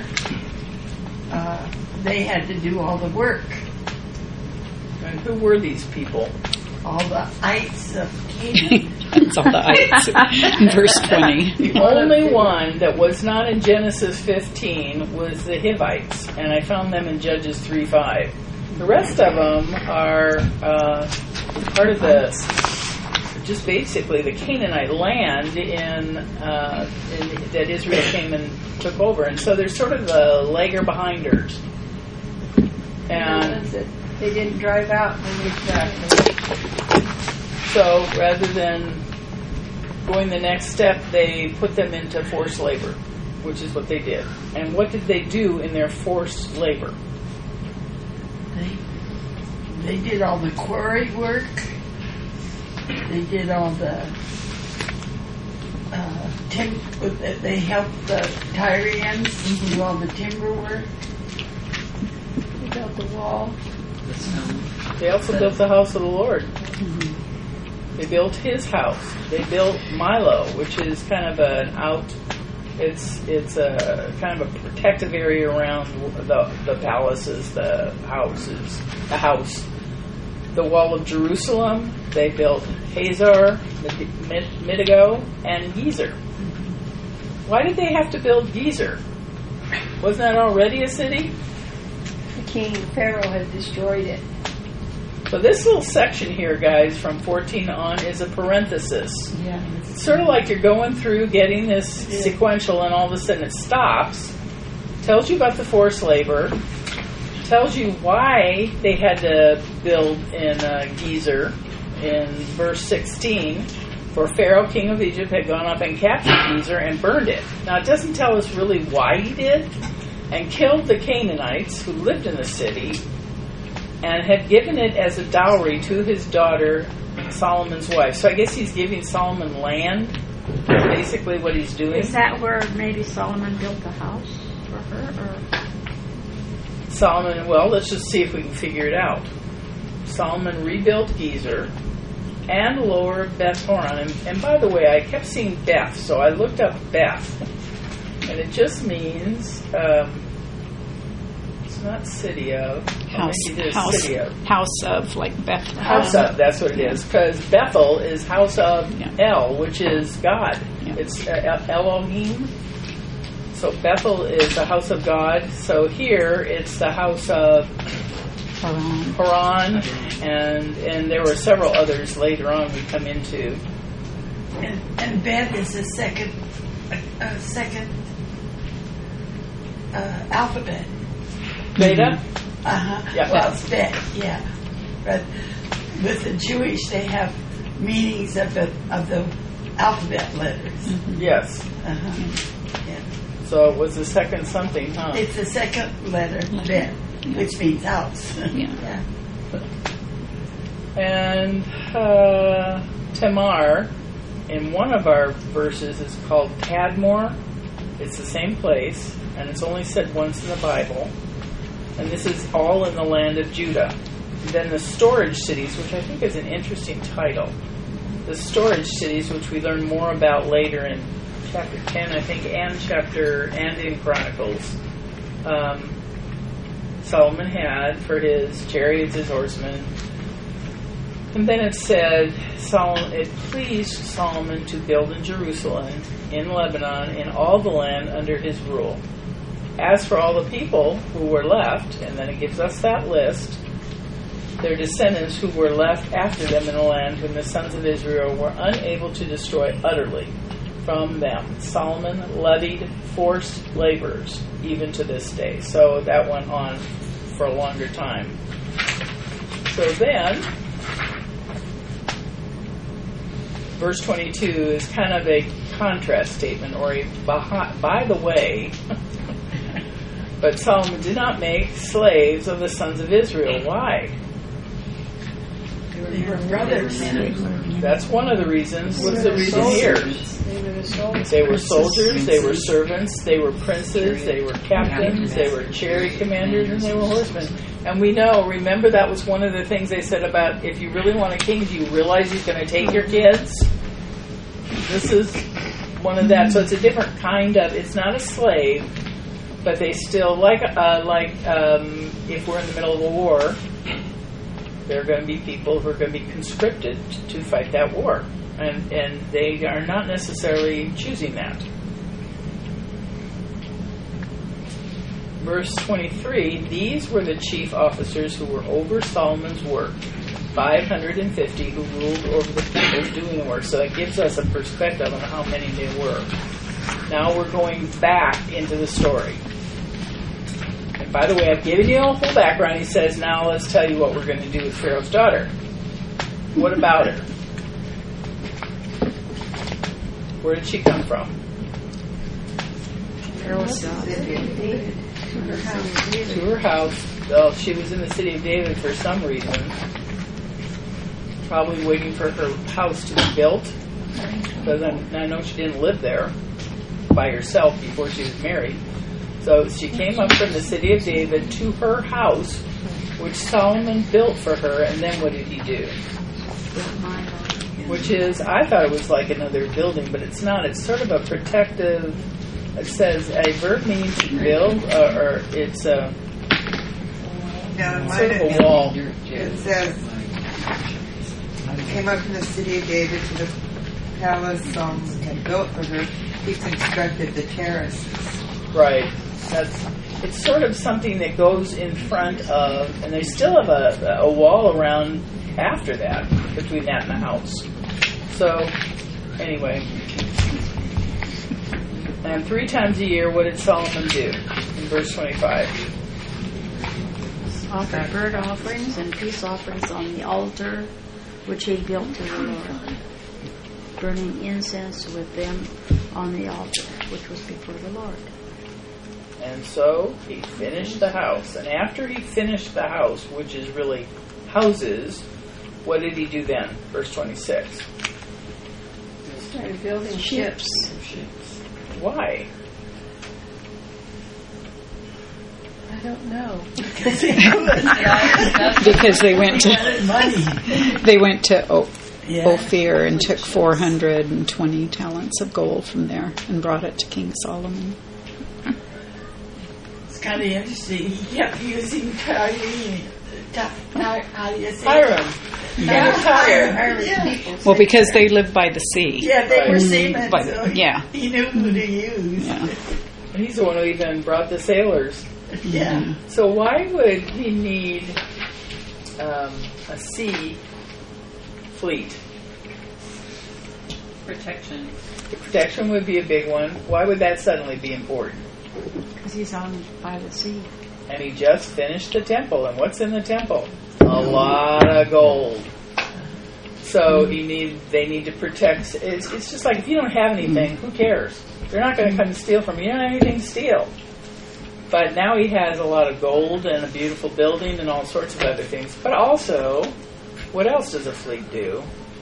they had to do all the work. And who were these people? All the ites of Canaan. That's all the ites. In verse 20. The only one that was not in Genesis 15 was the Hivites, and I found them in Judges 3:5. The rest of them are part of just basically the Canaanite land that Israel came and took over, and so they're sort of the legger behinders. And They didn't drive out when we so rather than going the next step, they put them into forced labor, which is what they did. And what did they do in their forced labor? They did all the quarry work. They did all the they helped the Tyrians do all the timber work. They built the wall. They also built the house of the Lord. They built his house. They built Milo, which is kind of an out. It's a kind of a protective area around the palaces, the houses, the house. The wall of Jerusalem. They built Hazar, Megiddo, and Gezer. Why did they have to build Gezer? Wasn't that already a city? The king Pharaoh had destroyed it. So this little section here, guys, from 14 on, is a parenthesis. Yeah. It's sort of like you're going through, getting this sequential, and all of a sudden it stops. Tells you about the forced labor. Tells you why they had to build in Gezer in verse 16. For Pharaoh, king of Egypt, had gone up and captured Gezer and burned it. Now, it doesn't tell us really why he did. And killed the Canaanites who lived in the city, and had given it as a dowry to his daughter, Solomon's wife. So I guess he's giving Solomon land, basically what he's doing. Is that where maybe Solomon built the house for her? Or? Solomon, well, let's just see if we can figure it out. Solomon rebuilt Gezer and Lower Beth Horon. And by the way, I kept seeing Beth, so I looked up Beth. And it just means, it's not city of. City of, like Bethlehem. House of, that's what it is. Because Bethel is house of Yeah. El, which is God. Yeah. It's Elohim. So Bethel is the house of God. So here it's the house of Haran, and there were several others later on we come into. And Beth is the second alphabet. Beta? Yeah. Well, it's Bet, yeah. But with the Jewish, they have meanings of the alphabet letters. Yes. Yeah. So it was the second something, huh? It's the second letter, Bet, which means house. Yeah. And Tamar, in one of our verses, is called Tadmor. It's the same place, and it's only said once in the Bible. And this is all in the land of Judah. then the storage cities, which I think is an interesting title. The storage cities, which we learn more about later in chapter 10, I think, and in Chronicles. Solomon had for his chariots, his horsemen. And then it said, it pleased Solomon to build in Jerusalem, in Lebanon, in all the land under his rule. As for all the people who were left, and then it gives us that list, their descendants who were left after them in the land, whom the sons of Israel were unable to destroy utterly from them. Solomon levied forced laborers, even to this day. So that went on for a longer time. So then, verse 22 is kind of a contrast statement, or a by the way. But Solomon did not make slaves of the sons of Israel. Why? They were brothers. That's one of the reasons. What's the reason here? They were soldiers, they were servants, they were princes, they were captains, they were chariot commanders, and they were horsemen. And we know, remember that was one of the things they said about, if you really want a king, do you realize he's going to take your kids? This is one of that. So it's a different kind of, it's not a slave, but they still, like if we're in the middle of a war, there are going to be people who are going to be conscripted to fight that war. And they are not necessarily choosing that. Verse 23, these were the chief officers who were over Solomon's work, 550 who ruled over the people doing the work. So that gives us a perspective on how many there were. Now we're going back into the story. And by the way, I've given you a whole background. He says, now let's tell you what we're going to do with Pharaoh's daughter. What about her? Where did she come from? To her house. Well, she was in the city of David for some reason. Probably waiting for her house to be built. Because I know she didn't live there by herself before she was married. So she came up from the city of David to her house, which Solomon built for her. And then what did he do? Which is, I thought it was like another building, but it's not. It's sort of a protective, it says a verb means to build, or it's sort of a wall. It says, came up from the city of David to the palace Solomon had built for her. He constructed the terraces. Right. It's sort of something that goes in front of, and they still have a wall around after that, between that and the house. So, anyway. And 3 times a year, what did Solomon do? In verse 25. Offer burnt offerings and peace offerings on the altar which he built to the Lord, burning incense with them on the altar which was before the Lord. And so he finished the house. And after he finished the house, which is really houses, what did he do then? Verse 26. Started building ships. Why? I don't know. Because they went to Ophir and took 420 talents of gold from there and brought it to King Solomon. It's kind of interesting. He kept using Hiram. Yeah. Well, because they lived by the sea. Yeah, they were seamen, so yeah. He knew who to use. Yeah. He's the one who even brought the sailors. Yeah. So why would he need a sea fleet? Protection. Protection would be a big one. Why would that suddenly be important? Because he's on by the sea. And he just finished the temple. And what's in the temple? A lot of gold. So they need to protect. It's just like if you don't have anything, who cares? They're not going to come and steal from you. You don't have anything to steal. But now he has a lot of gold and a beautiful building and all sorts of other things. But also, what else does a fleet do?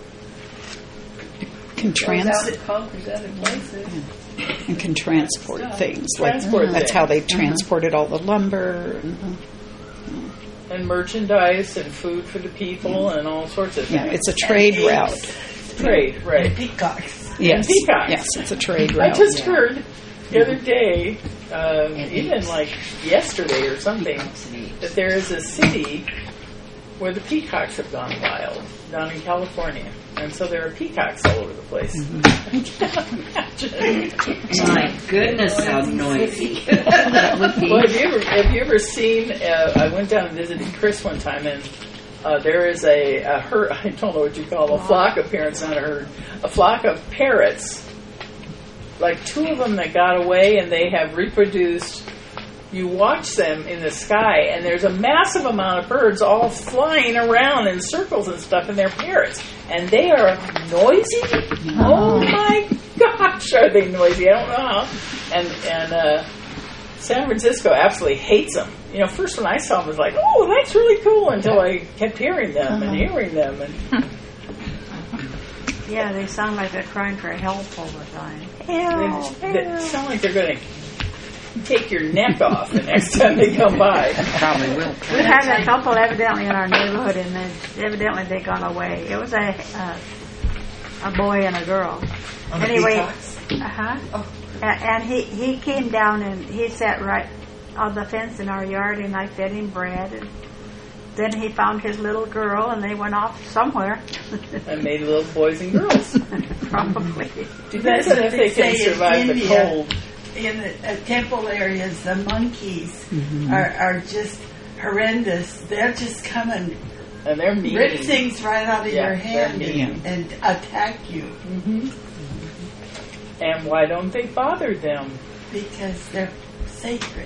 Conquers other places. And can transport things. Transport That's things. how they transported all the lumber. And and merchandise and food for the people and all sorts of things. Yeah, it's a trade route. Trade, right. And peacocks. Yes. peacocks. Yes, it's a trade I route. just heard the other day, even like yesterday or something, that there is a city where the peacocks have gone wild down in California. And so there are peacocks all over the place. I can't imagine. My goodness, how noisy. That would be. Well, have you ever seen, I went down and visited Chris one time, and there is a herd, I don't know what you call a flock of parrots, not a herd, a flock of parrots, like 2 of them that got away, and they have reproduced. You watch them in the sky, and there's a massive amount of birds all flying around in circles and stuff, and they're parrots. And they are noisy. Oh my gosh, are they noisy? I don't know how. And San Francisco absolutely hates them. You know, first when I saw them, I was like, oh, that's really cool, until I kept hearing them and hearing them. And Yeah, they sound like they're crying for help all the time. they sound like they're going to take your neck off the next time they come by. Probably will. We had a couple evidently in our neighborhood, and then evidently they gone away. It was a boy and a girl. Anyway, and he came down and he sat right on the fence in our yard, and I fed him bread. And then he found his little girl, and they went off somewhere. And made little boys and girls. Probably. Depends on if they can survive the cold. In the temple areas, the monkeys are just horrendous. They'll just come and And they're mean. rip things right out of Yeah, your hand they're mean. and attack you And why don't they bother them? because they're sacred.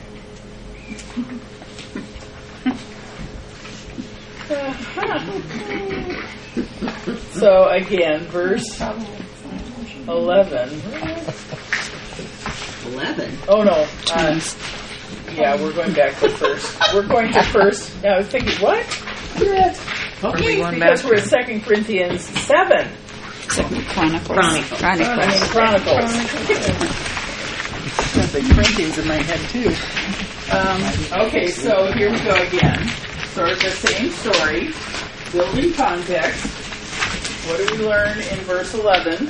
So again, verse 11. 11. Oh no. Yeah, we're going back to first. We're going to first. I was thinking, what? Okay, because we're at 2 Corinthians 7. Chronicles. Chronicles. Got the Corinthians in my head too. Okay, so here we go again. Sort of the same story. Building context. What do we learn in verse 11?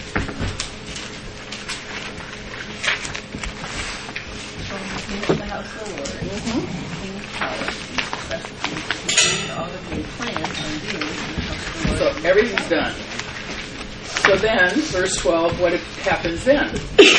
The house of the Lord, King Solomon, all of the plans on doing in the house of the Lord. So everything's done. So then, verse 12, what happens then?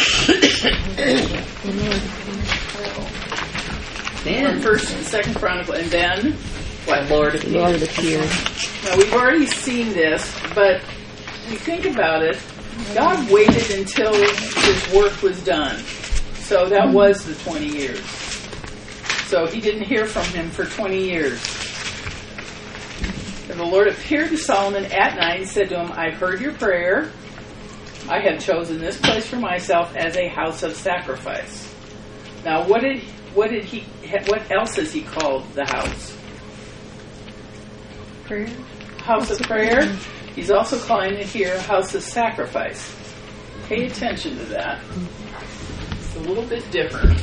Then, First and Second Chronicle, and then what? Lord appeared. Now we've already seen this, but if you think about it, God waited until His work was done. So that was the 20 years. So He didn't hear from Him for 20 years. And the Lord appeared to Solomon at night and said to him, I've heard your prayer. I have chosen this place for myself as a house of sacrifice. Now what else has He called the house? Prayer. House of prayer. He's also calling it here a house of sacrifice. Pay attention to that. It's a little bit different.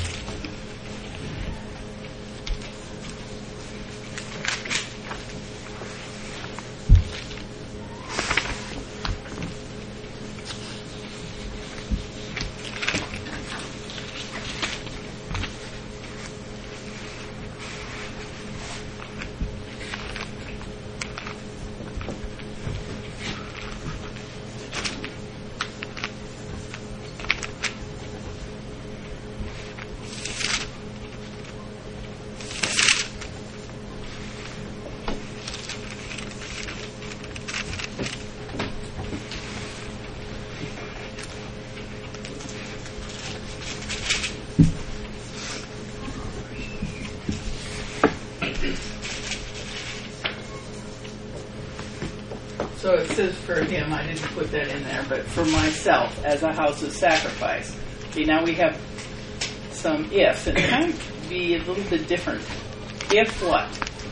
So it says for him, I didn't put that in there, but for myself as a house of sacrifice. Okay, now we have some ifs, and it might be a little bit different. If what?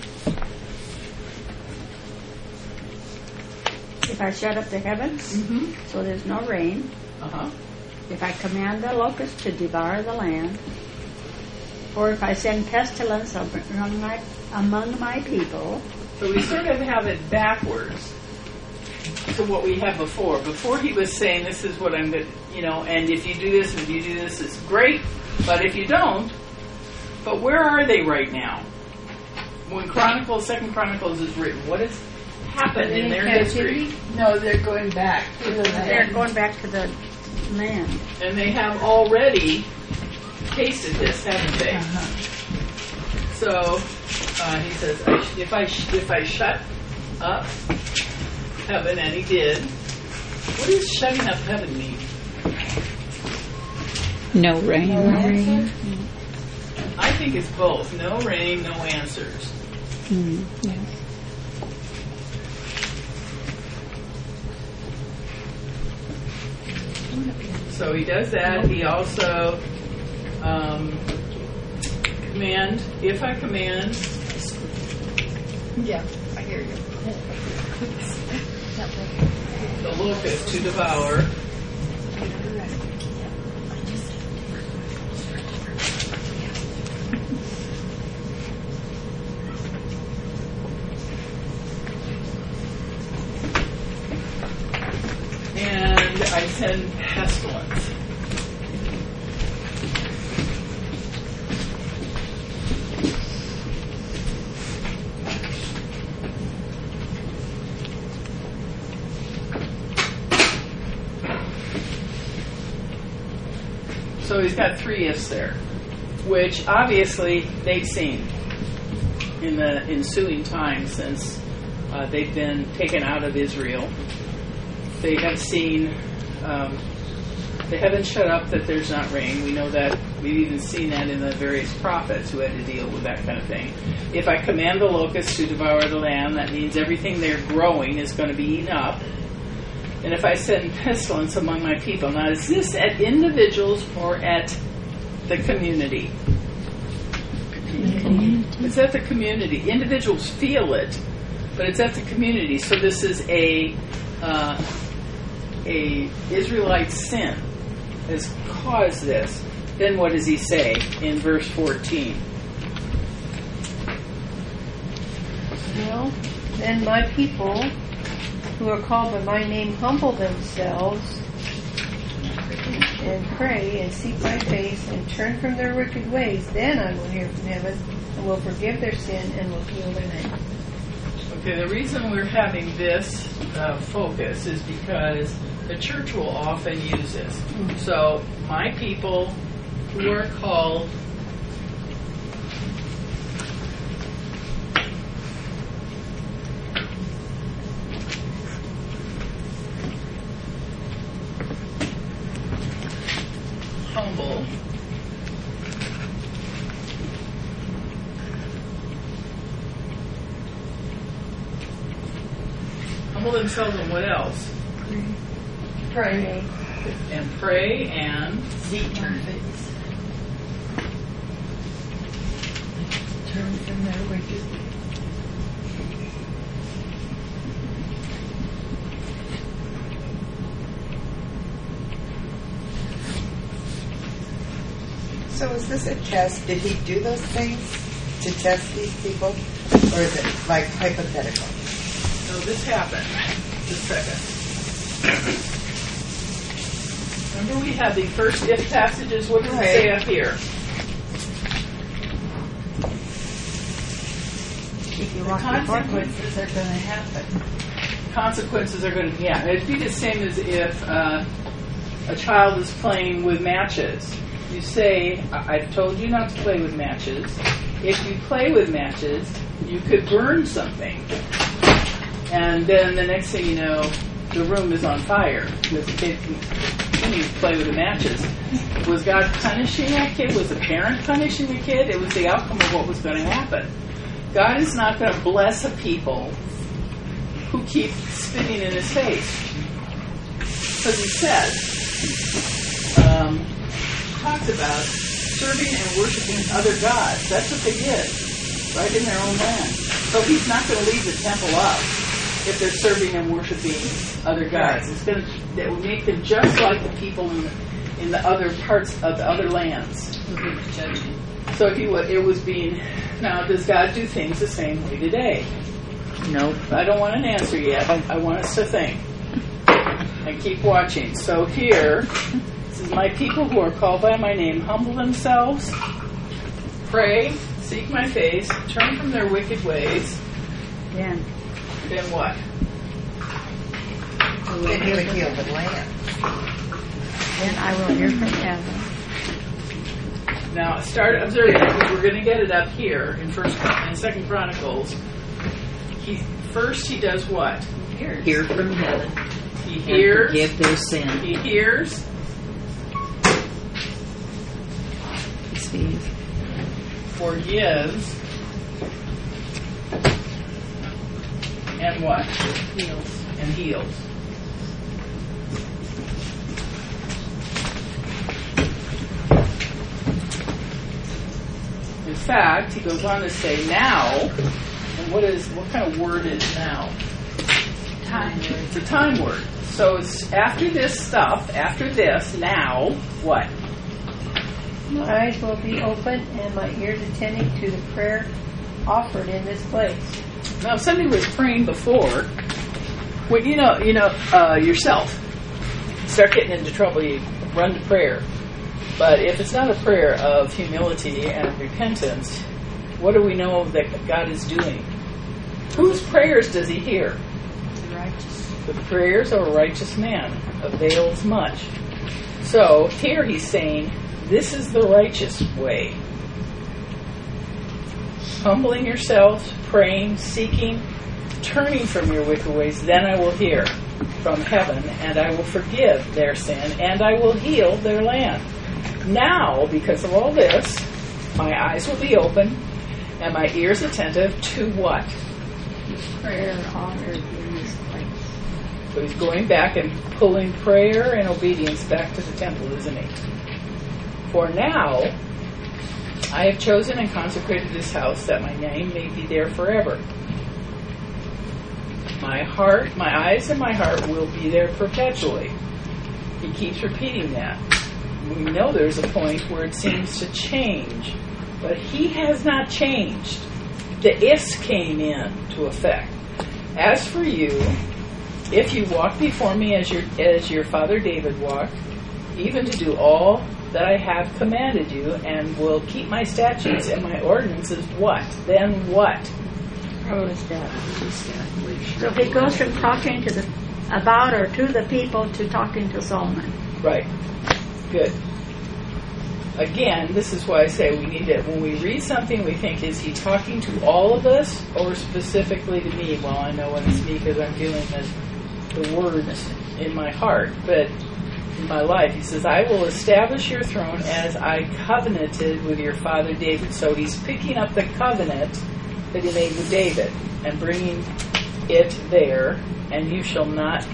If I shut up the heavens, so there's no rain. Uh-huh. If I command the locusts to devour the land, or if I send pestilence among my among my people. So we sort of have it backwards to what we had before. Before he was saying, this is what I'm going to, and if you do this and if you do this, it's great. But if you don't, but where are they right now? When Second Chronicles is written, what has happened in their history? No, they're going back to the land. They're going back to the land. And they have already tasted this, haven't they? So he says, if I shut up heaven, and he did. What does shutting up heaven mean? No rain. I think it's both. No rain, no answers. Yeah. So he does that. He also if I command. Yeah, I hear you. The locust to devour. And I send pestilence. So he's got 3 ifs there, which obviously they've seen in the ensuing time since they've been taken out of Israel. They have seen, they haven't shut up that there's not rain. We know that. We've even seen that in the various prophets who had to deal with that kind of thing. If I command the locusts to devour the land, that means everything they're growing is going to be eaten up. And if I send pestilence among my people, now is this at individuals or at the community? It's at the community. Individuals feel it, but it's at the community. So this is a Israelite sin has caused this. Then what does he say in verse 14? Well, then my people who are called by my name humble themselves and pray and seek my face and turn from their wicked ways, then I will hear from heaven and will forgive their sin and will heal their land. Okay, the reason we're having this focus is because the church will often use this. So, my people who are called humble themselves, and what else? Pray. And pray and Seek my face. Turn from their wicked ways. So is this a test? Did he do those things to test these people? Or is it like hypothetical? So this happened. Just a second. Remember we had the first if passages. What does it say up here? The consequences are going to happen. Consequences are going to, yeah. It'd be the same as if a child is playing with matches. You say, I've told you not to play with matches. If you play with matches, you could burn something. And then the next thing you know, the room is on fire because the kid continues to play with the matches. Was God punishing that kid? Was the parent punishing the kid? It was the outcome of what was going to happen. God is not going to bless a people who keep spitting in his face. Because he said, talks about serving and worshiping other gods. That's what they did, right in their own land. So he's not going to leave the temple up if they're serving and worshiping other gods. It's going to will make them just like the people in the other parts of the other lands. Judging. So it was being. Now, does God do things the same way today? Nope. I don't want an answer yet. I want us to think and keep watching. So here, this is my people who are called by my name, humble themselves, pray, seek my face, turn from their wicked ways. Then Then what? Then he would heal the land. I will hear from heaven. Now, start observing because we're going to get it up here in Second Chronicles. He does what? Hear from heaven. He hears. And forgive their sin. He hears. Forgives. And what? Heals. And heals. In fact, he goes on to say now, and what kind of word is now? Time. It's a time word. So it's after this stuff, after this, now, what? My eyes will be open and my ears attending to the prayer offered in this place. Now, if somebody was praying before, when yourself, start getting into trouble, you run to prayer. But if it's not a prayer of humility and repentance, what do we know that God is doing? Whose prayers does he hear? The righteous. The prayers of a righteous man avails much. So here he's saying, this is the righteous way. Humbling yourselves, praying, seeking, turning from your wicked ways, then I will hear from heaven, and I will forgive their sin, and I will heal their land. Now, because of all this, my eyes will be open, and my ears attentive to what? Prayer offered in this place. So he's going back and pulling prayer and obedience back to the temple, isn't he? For now, I have chosen and consecrated this house that my name may be there forever. My eyes and my heart will be there perpetually. He keeps repeating that. We know there's a point where it seems to change, but he has not changed. The ifs came into effect. As for you, if you walk before me as your father David walked, even to do all that I have commanded you, and will keep my statutes and my ordinances, what? Then what? So if it goes from talking to the people to talking to Solomon. Right. Good. Again, this is why I say we need it. When we read something, we think, is he talking to all of us or specifically to me? Well, I know when it's me because I'm feeling the words in my heart. But in my life, he says, I will establish your throne as I covenanted with your father David. So he's picking up the covenant that he made with David and bringing it there. And you shall not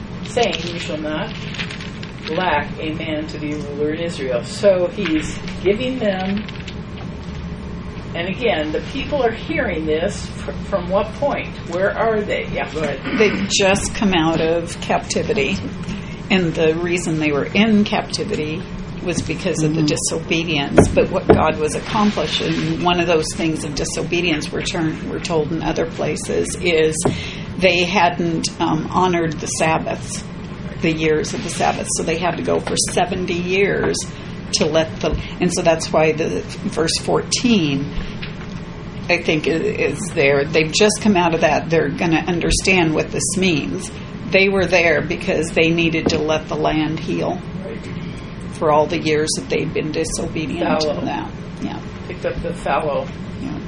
lack a man to be ruler in Israel. So he's giving them, and again, the people are hearing this from what point? Where are they? Yeah, go ahead. They've just come out of captivity, and the reason they were in captivity was because of the disobedience. But what God was accomplishing, one of those things of disobedience we're told in other places, is they hadn't honored the Sabbaths, the years of the Sabbath. So they had to go for 70 years to and so that's why the verse 14, I think, is there. They've just come out of that. They're going to understand what this means. They were there because they needed to let the land heal for all the years that they'd been disobedient to that. Yeah. Picked up the fallow. Yeah.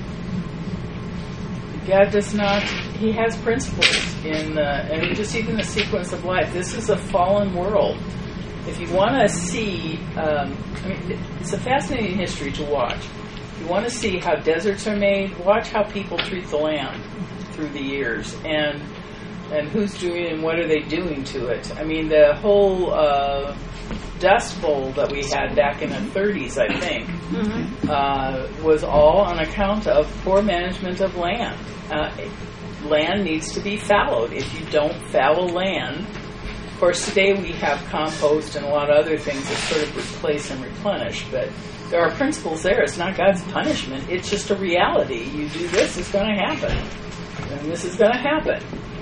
God does not, he has principles and just even the sequence of life. This is a fallen world. If you want to see, it's a fascinating history to watch. If you want to see how deserts are made, watch how people treat the land through the years and who's doing and what are they doing to it. I mean, the whole Dust Bowl that we had back in the 30s, I think, was all on account of poor management of land. Land needs to be fallowed. If you don't fallow land, Of course, today we have compost and a lot of other things that sort of replace and replenish, but there are principles there. It's not God's punishment. It's just a reality. You do this, it's going to happen. And this is going to happen.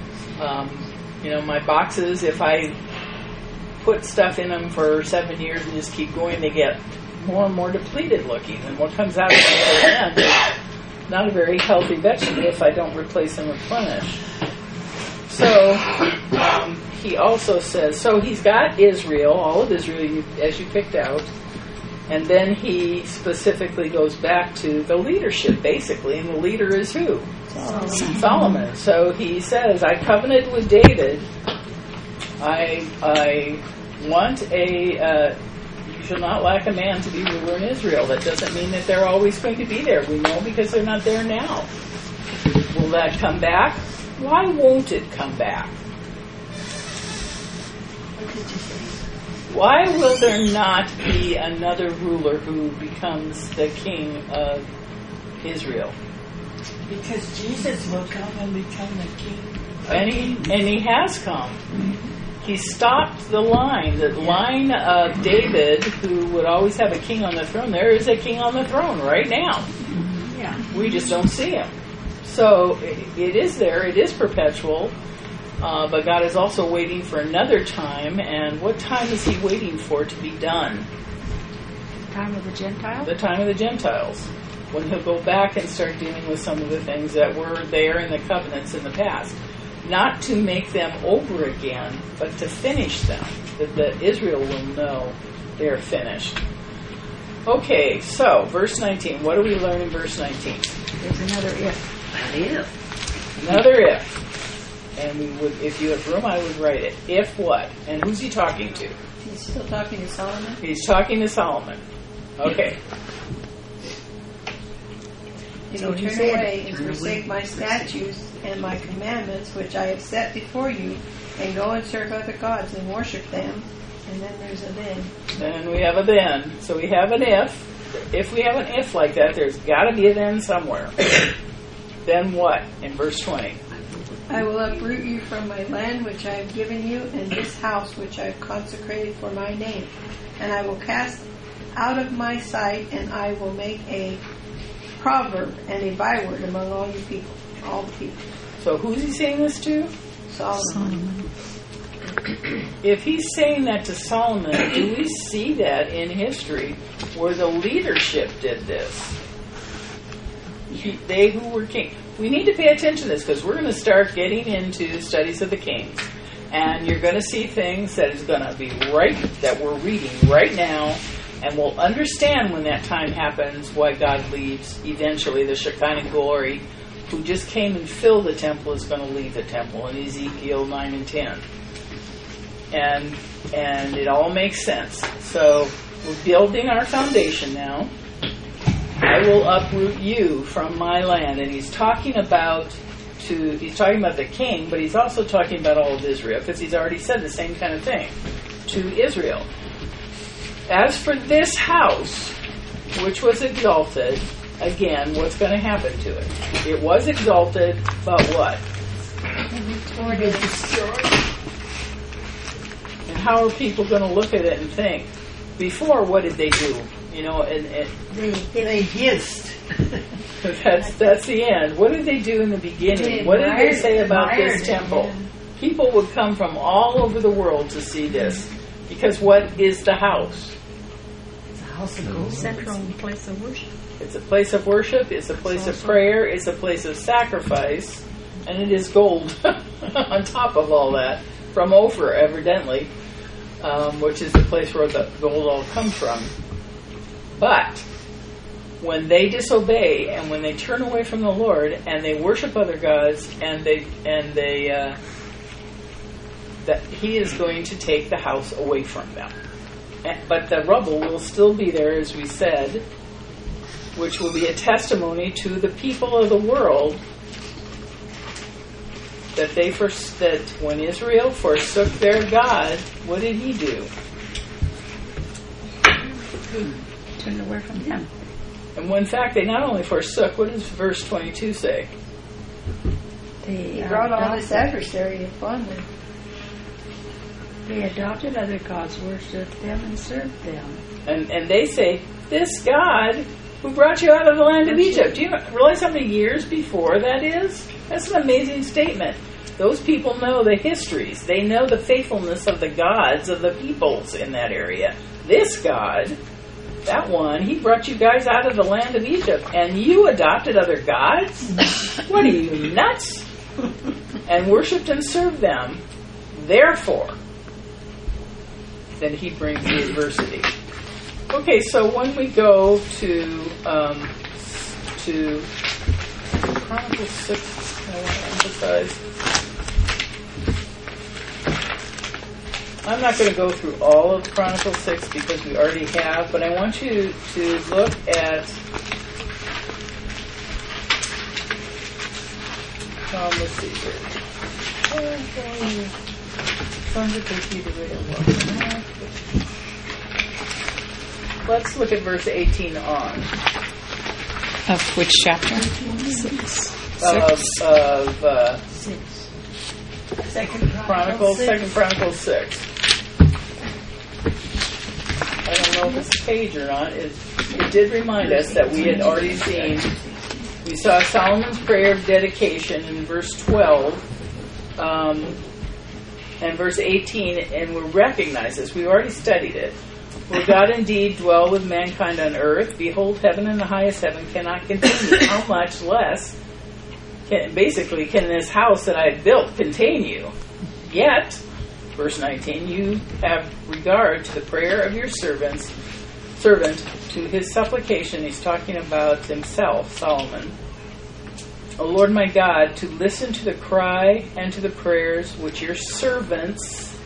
My boxes, if I put stuff in them for 7 years and just keep going, they get more and more depleted looking. And what comes out at the other end is not a very healthy vegetable if I don't replace and replenish. So he also says, so he's got Israel, all of Israel, as you picked out, and then he specifically goes back to the leadership, basically, and the leader is who? Solomon. So he says, I covenanted with David, I want you shall not lack a man to be ruler in Israel. That doesn't mean that they're always going to be there. We know because they're not there now. Will that come back? Why won't it come back? Why will there not be another ruler who becomes the king of Israel? Because Jesus will come and become the king. And he has come. He stopped the line of David, who would always have a king on the throne. There is a king on the throne right now. Yeah. We just don't see him. So it is there. It is perpetual. But God is also waiting for another time. And what time is he waiting for to be done? Time of the Gentiles? The time of the Gentiles. When he'll go back and start dealing with some of the things that were there in the covenants in the past. Not to make them over again, but to finish them. That Israel will know they're finished. Okay, so verse 19. What do we learn in verse 19? There's another if. That if. Another if. And we would, if you have room, I would write it. If what? And who's he talking to? He's still talking to Solomon? He's talking to Solomon. Okay. If you turn away and forsake my statutes and my commandments, which I have set before you, and go and serve other gods and worship them, and then there's a then. Then we have a then. So we have an if. If we have an if like that, there's got to be a then somewhere. Then what? In verse 20. I will uproot you from my land which I have given you, and this house which I have consecrated for my name. And I will cast out of my sight, and I will make a proverb and a byword among all you people, all the people. So who's he saying this to? Solomon. If he's saying that to Solomon, do we see that in history where the leadership did this? They who were king. We need to pay attention to this because we're going to start getting into studies of the kings. And you're going to see things that is going to be right, that we're reading right now. And we'll understand when that time happens why God leaves eventually. The Shekinah glory, who just came and filled the temple, is going to leave the temple in Ezekiel 9 and 10. And it all makes sense. So we're building our foundation now. I will uproot you from my land. And he's talking about the king, but he's also talking about all of Israel, because he's already said the same kind of thing to Israel. As for this house, which was exalted, again, what's going to happen to it? It was exalted, but what? And how are people going to look at it and think? Before, what did they do? They hissed. That's the end. What did they do in the beginning? What did they say about this temple? People would come from all over the world to see this. Because what is the house? It's a house of gold. Central place of worship. It's a place of worship. It's a place of prayer. It's a place of sacrifice. And it is gold on top of all that. From Ophir, evidently. Which is the place where the gold all comes from. But when they disobey and when they turn away from the Lord and they worship other gods that he is going to take the house away from them. But the rubble will still be there, as we said, which will be a testimony to the people of the world that when Israel forsook their God, what did he do? Turned away from him. And in fact, they not only forsook, what does verse 22 say? He brought all this adversary upon them. They adopted other gods, worshipped them, and served them. And they say, this God who brought you out of the land of Egypt. Do you realize how many years before that is? That's an amazing statement. Those people know the histories. They know the faithfulness of the gods of the peoples in that area. This God, that one, he brought you guys out of the land of Egypt, and you adopted other gods? What are you, nuts? And worshipped and served them. Therefore, then he brings the adversity. Okay, so when we go to Chronicles 6, I want to emphasize. I'm not going to go through all of Chronicles 6 because we already have, but I want you to look at let's see here. Let's look at verse 18 on. Of which chapter? 6. Second Chronicles 6. I don't know if it's a page or not. It did remind us that we had already seen. We saw Solomon's prayer of dedication in verse 12 and verse 18, and we recognize this. We already studied it. Will God indeed dwell with mankind on earth? Behold, heaven and the highest heaven cannot contain you. How much less can this house that I have built contain you? Yet, verse 19, you have regard to the prayer of your servant, to his supplication. He's talking about himself, Solomon. O Lord my God, to listen to the cry and to the prayers which your servant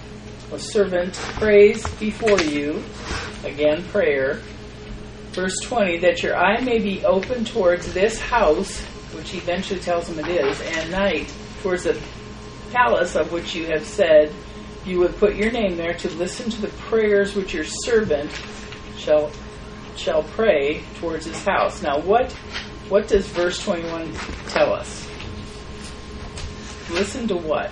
prays before you. Again, prayer. Verse 20, that your eye may be open towards this house, which he eventually tells him it is, and night towards the palace of which you have said you would put your name there, to listen to the prayers which your servant shall pray towards his house. Now, what does verse 21 tell us? Listen to what?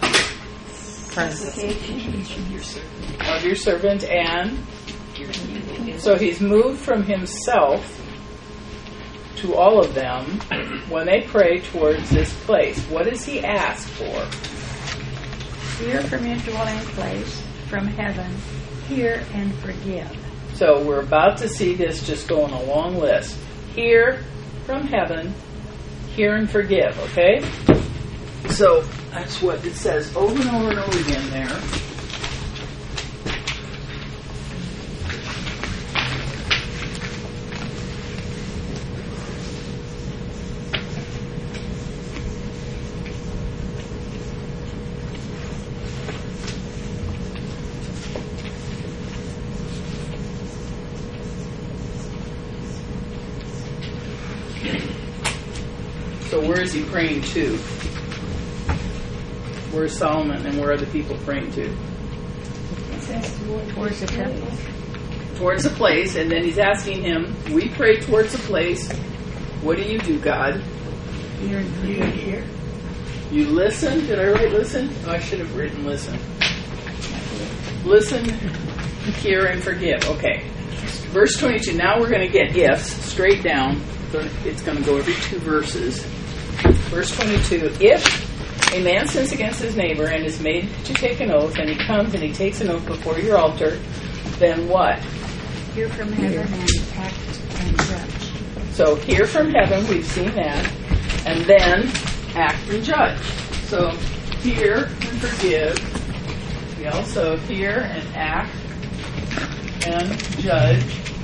Of your servant, and so he's moved from himself to all of them when they pray towards this place. What does he ask for? Hear from your dwelling place, from heaven, hear and forgive. So we're about to see this just go on a long list. Hear from heaven, hear and forgive, okay? So that's what it says over and over and over again there. So where is he praying to? Where's Solomon and where are the people praying to? It says towards the temple. Towards a place, and then he's asking him, we pray towards a place. What do you do, God? Hear and forgive. You listen. Did I write listen? Oh, I should have written listen. Listen, hear, and forgive. Okay. Verse 22. Now we're going to get ifs straight down. It's going to go every 2 verses. Verse 22. If a man sins against his neighbor and is made to take an oath, and he comes and he takes an oath before your altar, then what? Hear from heaven and act and judge. So hear from heaven, we've seen that, and then act and judge. So hear and forgive. We also hear and act and judge.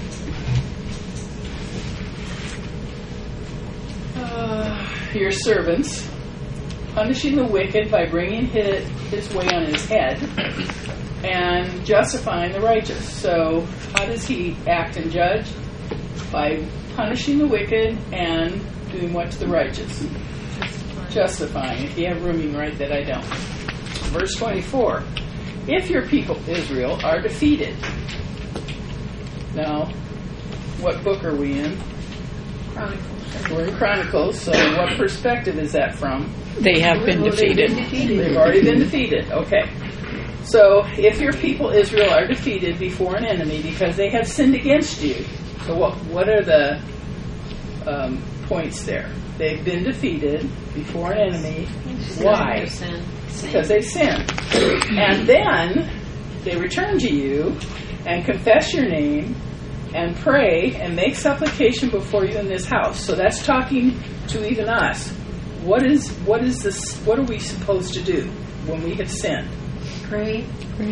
Your servants, punishing the wicked by bringing his way on his head, and justifying the righteous. So how does he act and judge? By punishing the wicked and doing what to the righteous? Justifying. If you have room, you can write that I don't. Verse 24. If your people, Israel, are defeated. Now, what book are we in? Chronicles. We're in Chronicles, so what perspective is that from? They have been defeated. They've already been defeated. Okay. So, if your people Israel are defeated before an enemy because they have sinned against you, so what are the points there? They've been defeated before an enemy. Why? Because they sinned. And then they return to you and confess your name and pray and make supplication before you in this house. So that's talking to even us. What is this? What are we supposed to do when we have sinned? Pray.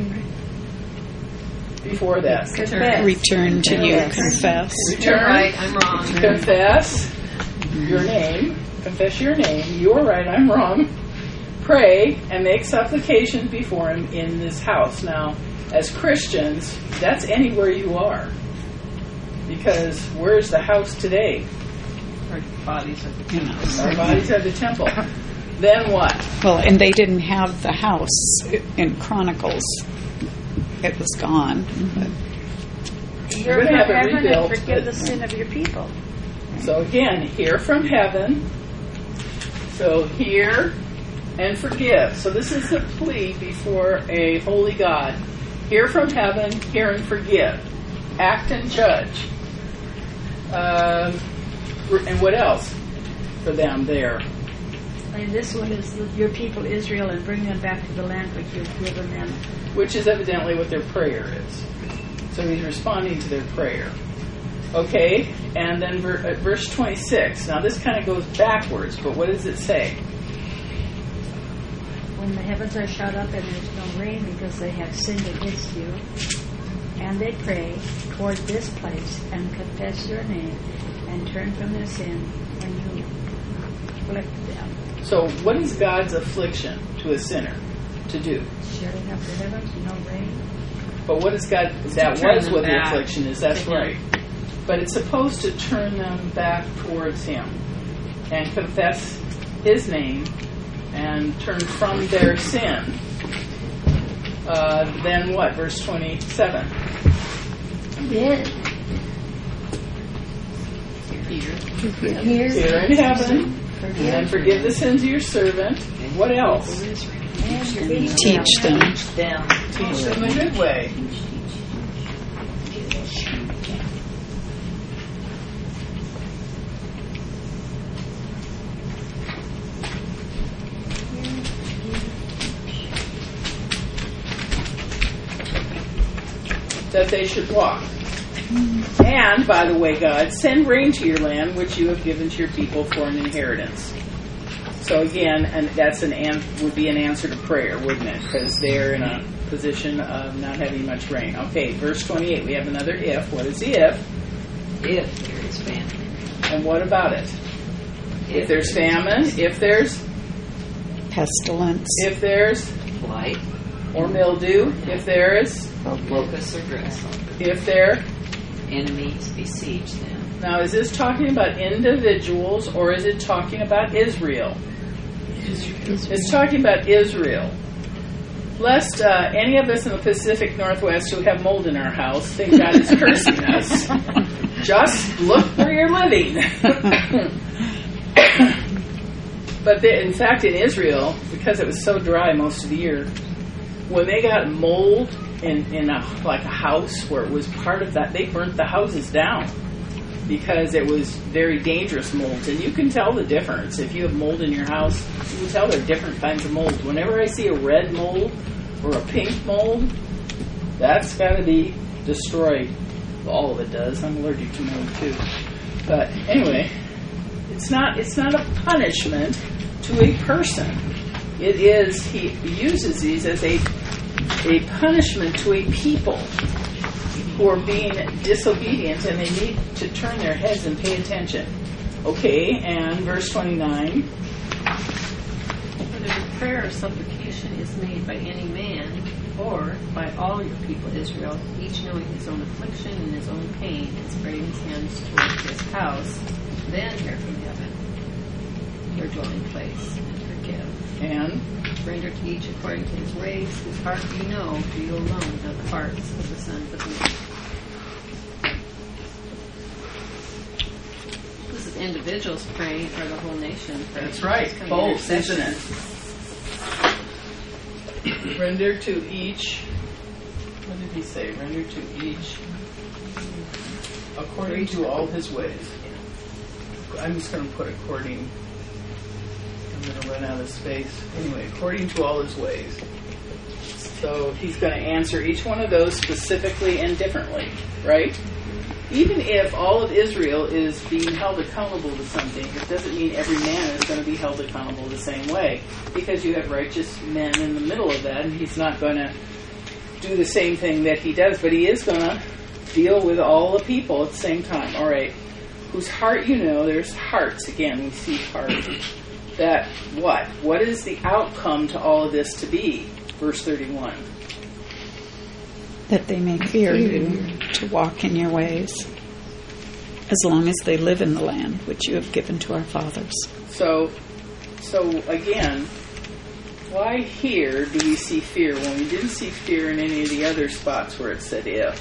Before that, Return to you, confess. Return. You're right, I'm wrong. Confess your name. Confess your name. You're right, I'm wrong. Pray and make supplication before Him in this house. Now, as Christians, that's anywhere you are. Because where's the house today? Our bodies are the temple. Our bodies are the temple. Then what? Well, and they didn't have the house in Chronicles. It was gone. You're going to have it heaven rebuilt. and forgive the sin of your people. So again, hear from heaven. So hear and forgive. So this is a plea before a holy God. Hear from heaven, hear and forgive. Act and judge. And what else for them there? And this one is your people Israel, and bring them back to the land which you've given them. Which is evidently what their prayer is. So he's responding to their prayer. Okay, and then verse 26. Now this kind of goes backwards, but what does it say? When the heavens are shut up and there's no rain because they have sinned against you, and they pray toward this place and confess your name and turn from their sin, and you afflict them. So what is God's affliction to a sinner to do? Shutting up the heavens, no rain. But what is God? That turn was them what the back affliction is. That's to Him. right. But it's supposed to turn them back towards Him and confess His name and turn from their sin. Then what? Verse 27. Yeah. Here in heaven, and forgive the sins of your servant. What else? Teach them. Teach them a good way. That they should walk. And, by the way, God, send rain to your land, which you have given to your people for an inheritance. So again, and that's would be an answer to prayer, wouldn't it? Because they're in a position of not having much rain. Okay, verse 28. We have another if. What is the if? If there is famine. And what about it? If there's famine, if there's Pestilence. if there's Blight, or mildew, if there is, locusts or grasshopper. if there. Enemies besiege them. Now, is this talking about individuals or is it talking about Israel? It's talking about Israel. Lest any of us in the Pacific Northwest who have mold in our house think God is cursing us. Just look where you're living. But in fact, in Israel, because it was so dry most of the year, when they got mold in a house where it was part of that, they burnt the houses down because it was very dangerous mold. And you can tell the difference. If you have mold in your house, you can tell there are different kinds of mold. Whenever I see a red mold or a pink mold, that's got to be destroyed. Well, all of it does. I'm allergic to mold too. But anyway, it's not a punishment to a person. It is, he uses these as a punishment to a people who are being disobedient and they need to turn their heads and pay attention. Okay, and verse 29. Whether the prayer or supplication is made by any man or by all your people Israel, each knowing his own affliction and his own pain, and spreading his hands toward his house, then hear from heaven your dwelling place and forgive. And render to each according to his ways, whose heart you know, for you alone know the hearts of the sons of men. This is individuals praying or the whole nation praying. that's right, both, isn't it? Render to each. What did he say? Render to each according to all his ways. I'm just going to put according. I'm going to run out of space. Anyway, according to all his ways. So he's going to answer each one of those specifically and differently, right? Even if all of Israel is being held accountable to something, it doesn't mean every man is going to be held accountable the same way. Because you have righteous men in the middle of that, and he's not going to do the same thing that he does, but he is going to deal with all the people at the same time. All right. Whose heart you know, there's hearts. Again, we see heart. That what? What is the outcome to all of this to be? Verse 31. That they may fear you, to walk in your ways, as long as they live in the land which you have given to our fathers. So again, why here do we see fear when we didn't see fear in any of the other spots where it said if?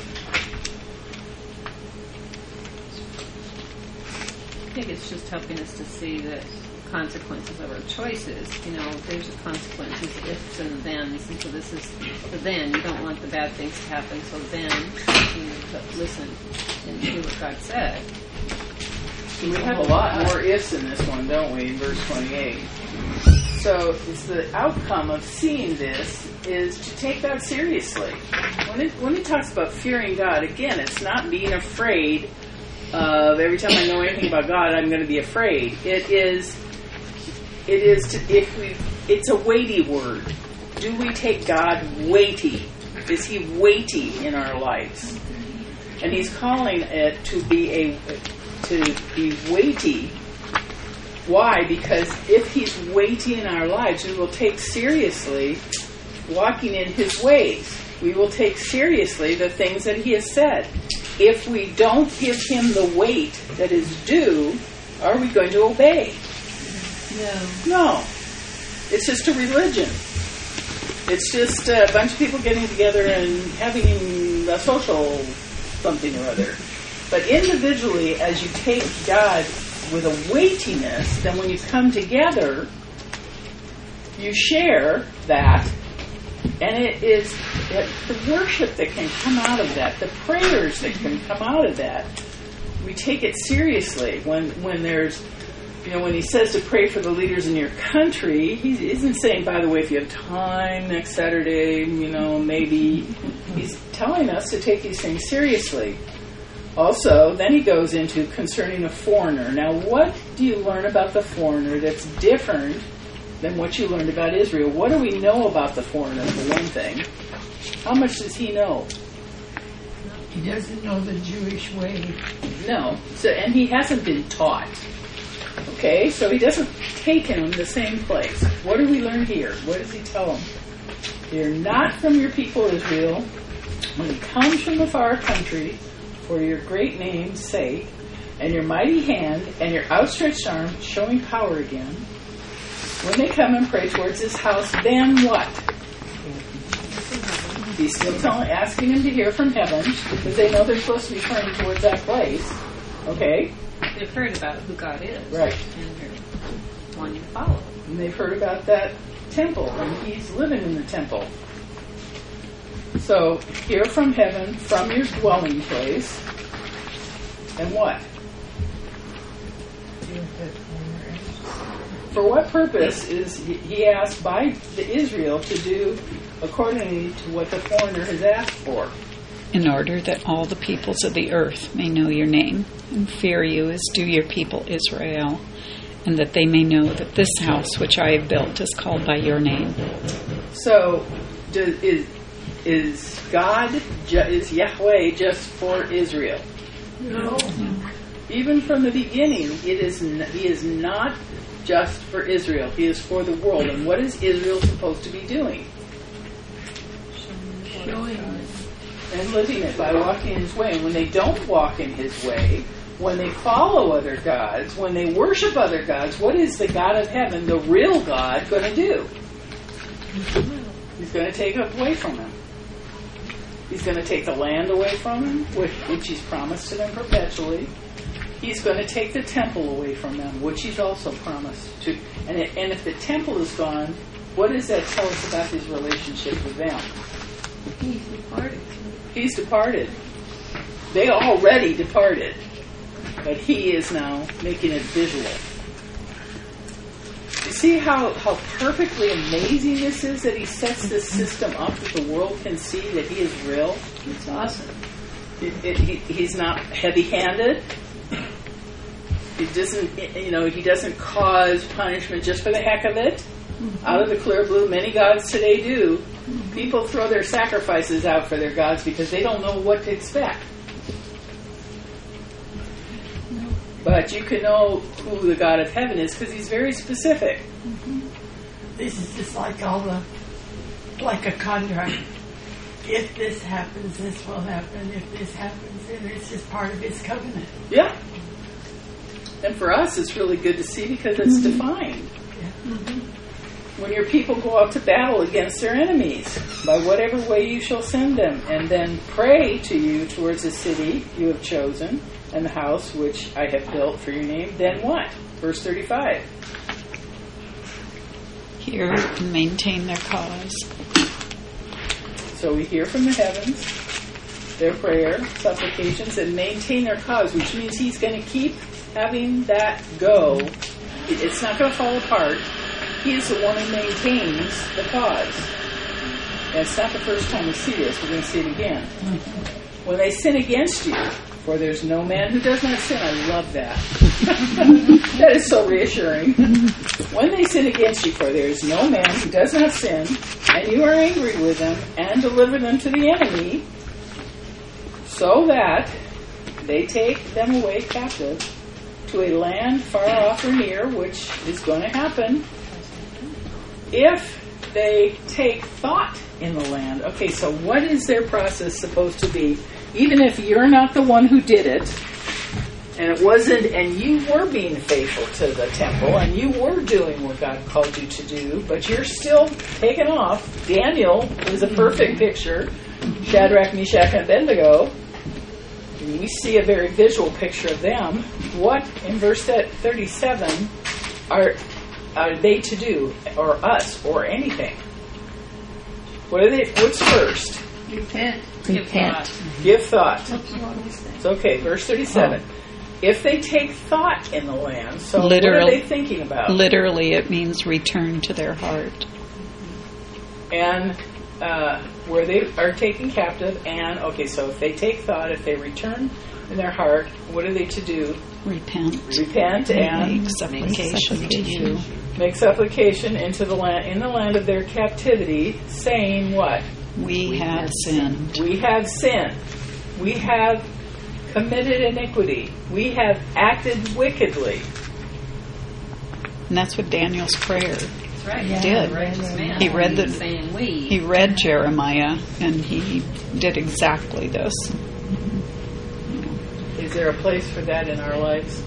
I think it's just helping us to see that consequences of our choices. There's a consequences, ifs and thens, and so this is the then. You don't want the bad things to happen, so then listen and do what God said. We have a lot more ifs in this one, don't we, in verse 28. So it's the outcome of seeing this is to take God seriously. When it talks about fearing God, again, it's not being afraid of every time I know anything about God, I'm going to be afraid. It's a weighty word. Do we take God weighty? Is he weighty in our lives? And he's calling it to be weighty. Why? Because if he's weighty in our lives, we will take seriously walking in his ways. We will take seriously the things that he has said. If we don't give him the weight that is due, are we going to obey? No. It's just a religion. It's just a bunch of people getting together and having a social something or other. But individually, as you take God with a weightiness, then when you come together, you share that, and it is the worship that can come out of that, the prayers that can come out of that. We take it seriously when there's, when he says to pray for the leaders in your country, he isn't saying, by the way, if you have time next Saturday, maybe. He's telling us to take these things seriously. Also, then he goes into concerning a foreigner. Now, what do you learn about the foreigner that's different than what you learned about Israel? What do we know about the foreigner, for one thing? How much does he know? He doesn't know the Jewish way. No. And he hasn't been taught. Okay, so he doesn't take him in the same place. What do we learn here? What does he tell him? You're not from your people Israel. When he comes from a far country, for your great name's sake, and your mighty hand, and your outstretched arm, showing power again, when they come and pray towards this house, then what? He's still asking him to hear from heaven, because they know they're supposed to be praying towards that place. Okay? They've heard about who God is. Right. And they're wanting to follow. And they've heard about that temple, and he's living in the temple. So, hear from heaven, from your dwelling place, and what? For what purpose is he asked by Israel to do accordingly to what the foreigner has asked for? In order that all the peoples of the earth may know your name and fear you as do your people Israel, and that they may know that this house which I have built is called by your name. So, is Yahweh just for Israel? No. Even from the beginning, he is not just for Israel. He is for the world. And what is Israel supposed to be doing? Showing it. And living it by walking in his way. And when they don't walk in his way, when they follow other gods, when they worship other gods, what is the God of heaven, the real God, going to do? He's going to take it away from him. He's going to take the land away from him, which he's promised to them perpetually. He's going to take the temple away from them, which he's also promised to. And if the temple is gone, what does that tell us about his relationship with them? He's departed. He's departed. They already departed, but he is now making it visual. You see how perfectly amazing this is, that he sets this system up that the world can see that he is real? It's awesome. He's not heavy-handed. He doesn't cause punishment just for the heck of it. Out of the clear blue, many gods today do. People throw their sacrifices out for their gods because they don't know what to expect. But you can know who the God of heaven is because he's very specific. This is just like like a contract. If this happens, this will happen. If this happens, then it's just part of his covenant. Yeah. And for us, it's really good to see because it's defined. Yeah. When your people go out to battle against their enemies, by whatever way you shall send them, and then pray to you towards the city you have chosen, and the house which I have built for your name, then what? Verse 35. Hear and maintain their cause. So we hear from the heavens their prayer, supplications, and maintain their cause, which means he's going to keep having that go. It's not going to fall apart. He is the one who maintains the cause. And it's not the first time we see this. We're going to see it again. When they sin against you, for there's no man who does not sin. I love that. That is so reassuring. When they sin against you, for there is no man who does not sin, and you are angry with them, and deliver them to the enemy, so that they take them away captive to a land far off or near, which is going to happen, if they take thought in the land. Okay, so what is their process supposed to be? Even if you're not the one who did it, and it wasn't, and you were being faithful to the temple, and you were doing what God called you to do, but you're still taken off. Daniel is a perfect picture. Shadrach, Meshach, and Abednego. We see a very visual picture of them. What, in verse 37, are they to do, or us, or anything? What are they? What's first? Repent. Give thought. It's okay. Verse 37. If they take thought in the land, so what are they thinking about? Literally, it means return to their heart. And where they are taken captive, and, okay, so if they take thought, if they return in their heart, what are they to do? Repent. Repent and make supplication to you. Make supplication into the land, in the land of their captivity, saying what? We have sinned. We have sinned. We have committed iniquity. We have acted wickedly. And that's what Daniel's prayer Right. did. Righteous man. He read saying we. He read Jeremiah, and he did exactly this. Is there a place for that in our lives?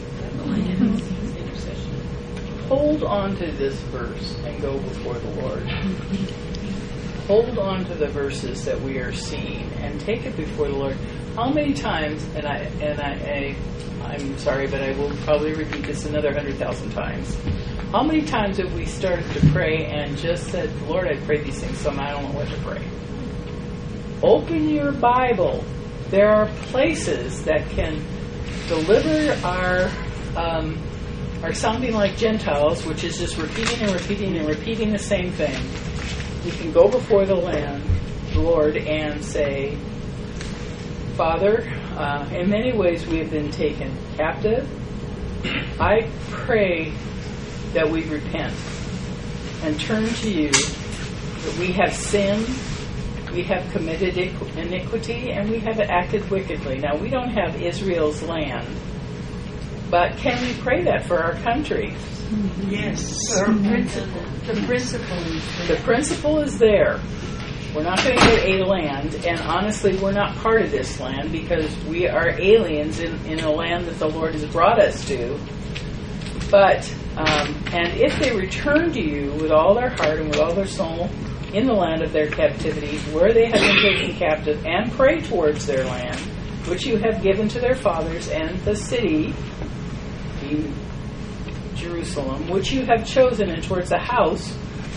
Hold on to this verse and go before the Lord. Hold on to the verses that we are seeing and take it before the Lord. How many times, and I'm sorry, but I will probably repeat this another 100,000 times. How many times have we started to pray and just said, Lord, I pray these things, so I don't know what to pray? Open your Bible. There are places that can deliver our sounding like Gentiles, which is just repeating and repeating and repeating the same thing. You can go before the Lord, and say, Father, in many ways we have been taken captive. I pray that we repent and turn to you, that we have sinned, we have committed iniquity, and we have acted wickedly. Now, we don't have Israel's land, but can we pray that for our country? Yes. The principle is there. We're not going to get a land, and honestly, we're not part of this land because we are aliens in a land that the Lord has brought us to. But, and if they return to you with all their heart and with all their soul in the land of their captivity, where they have been taken captive, and pray towards their land, which you have given to their fathers, and the city, Jerusalem, which you have chosen, and towards the house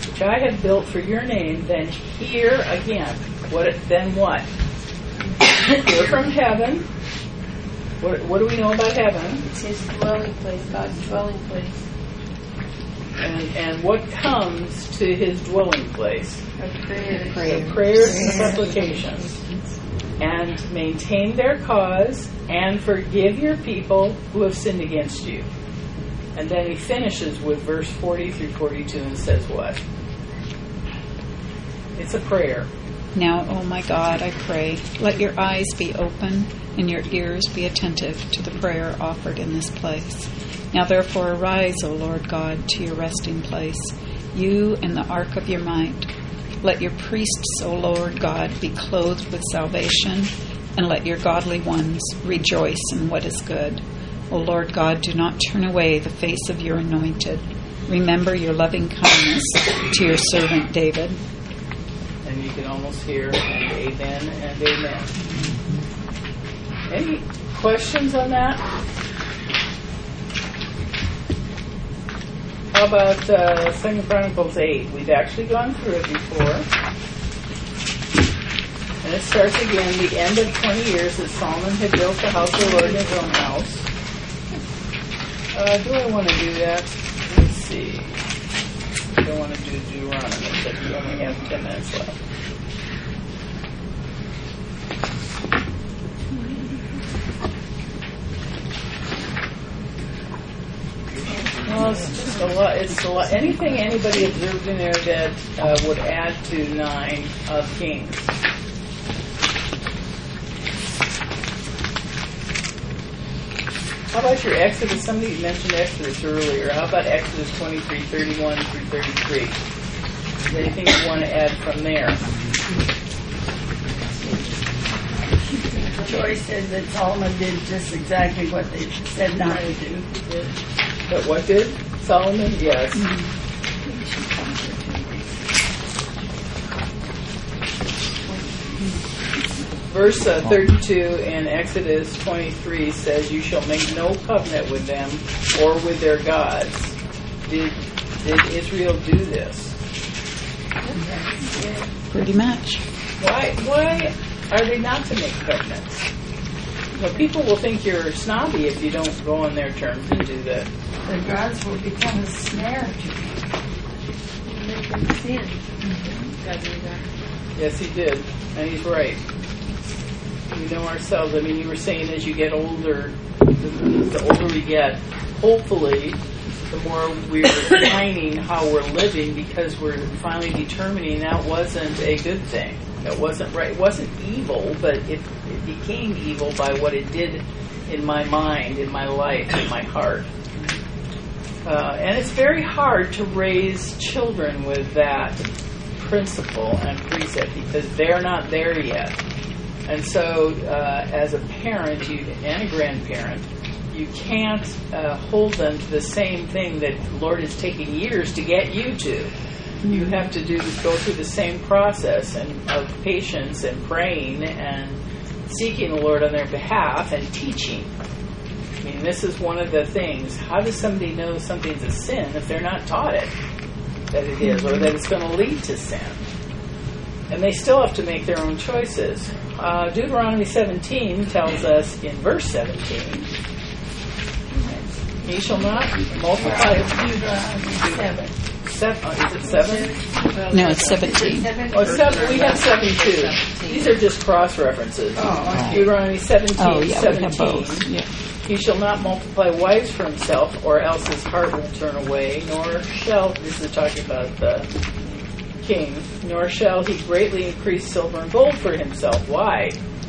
which I have built for your name, then hear again. Then what? Hear from heaven. What do we know about heaven? It's his dwelling place, God's dwelling place. And what comes to his dwelling place? Prayers. Prayers and supplications. And maintain their cause and forgive your people who have sinned against you. And then he finishes with verse 40 through 42 and says what? It's a prayer. Now, O my God, I pray, let your eyes be open and your ears be attentive to the prayer offered in this place. Now therefore arise, O Lord God, to your resting place, you and the ark of your might. Let your priests, O Lord God, be clothed with salvation, and let your godly ones rejoice in what is good. O Lord God, do not turn away the face of your anointed. Remember your loving kindness to your servant David. And you can almost hear and amen and amen. Any questions on that? How about 2 Chronicles 8? We've actually gone through it before. And it starts again, the end of 20 years that Solomon had built the house of the Lord in his own house. Do I want to do that? Let's see. I don't want to do Deuteronomy, but we only have 10 minutes left. Well, it's just a lot. It's a lot. Anything anybody observed in there that would add to 9 of Kings? How about your Exodus? Somebody mentioned Exodus earlier. How about Exodus 23, 31 through 33? Is there anything you want to add from there? Joy said that Solomon did just exactly what they said not to do. But what did Solomon? Yes. Verse 32 in Exodus 23 says, "You shall make no covenant with them or with their gods." Did Israel do this? Pretty much. Why are they not to make covenants? Well, people will think you're snobby if you don't go on their terms and do that. The gods will become a snare to you. Make them sin. God knew that. Yes, he did, and he's right. We know ourselves. I mean, you were saying as you get older, the older we get, hopefully, the more we're refining how we're living because we're finally determining that wasn't a good thing. That wasn't right. It wasn't evil, but it became evil by what it did in my mind, in my life, in my heart. And it's very hard to raise children with that principle and precept because they're not there yet. And so, as a parent and a grandparent, you can't hold them to the same thing that the Lord is taking years to get you to. You have to go through the same process of patience and praying and seeking the Lord on their behalf and teaching. I mean, this is one of the things. How does somebody know something's a sin if they're not taught it that it is, or that it's going to lead to sin? And they still have to make their own choices. Deuteronomy 17 tells us in verse 17, "Ye shall not multiply." Deuteronomy 7. Is it 7? No, it's 17. Oh, 7. We have 7 too. These are just cross references. Deuteronomy 17. Oh, yeah, 17. we have both. Yeah. He shall not multiply wives for himself, or else his heart will turn away, nor shall, this is talking about the king, nor shall he greatly increase silver and gold for himself. Why?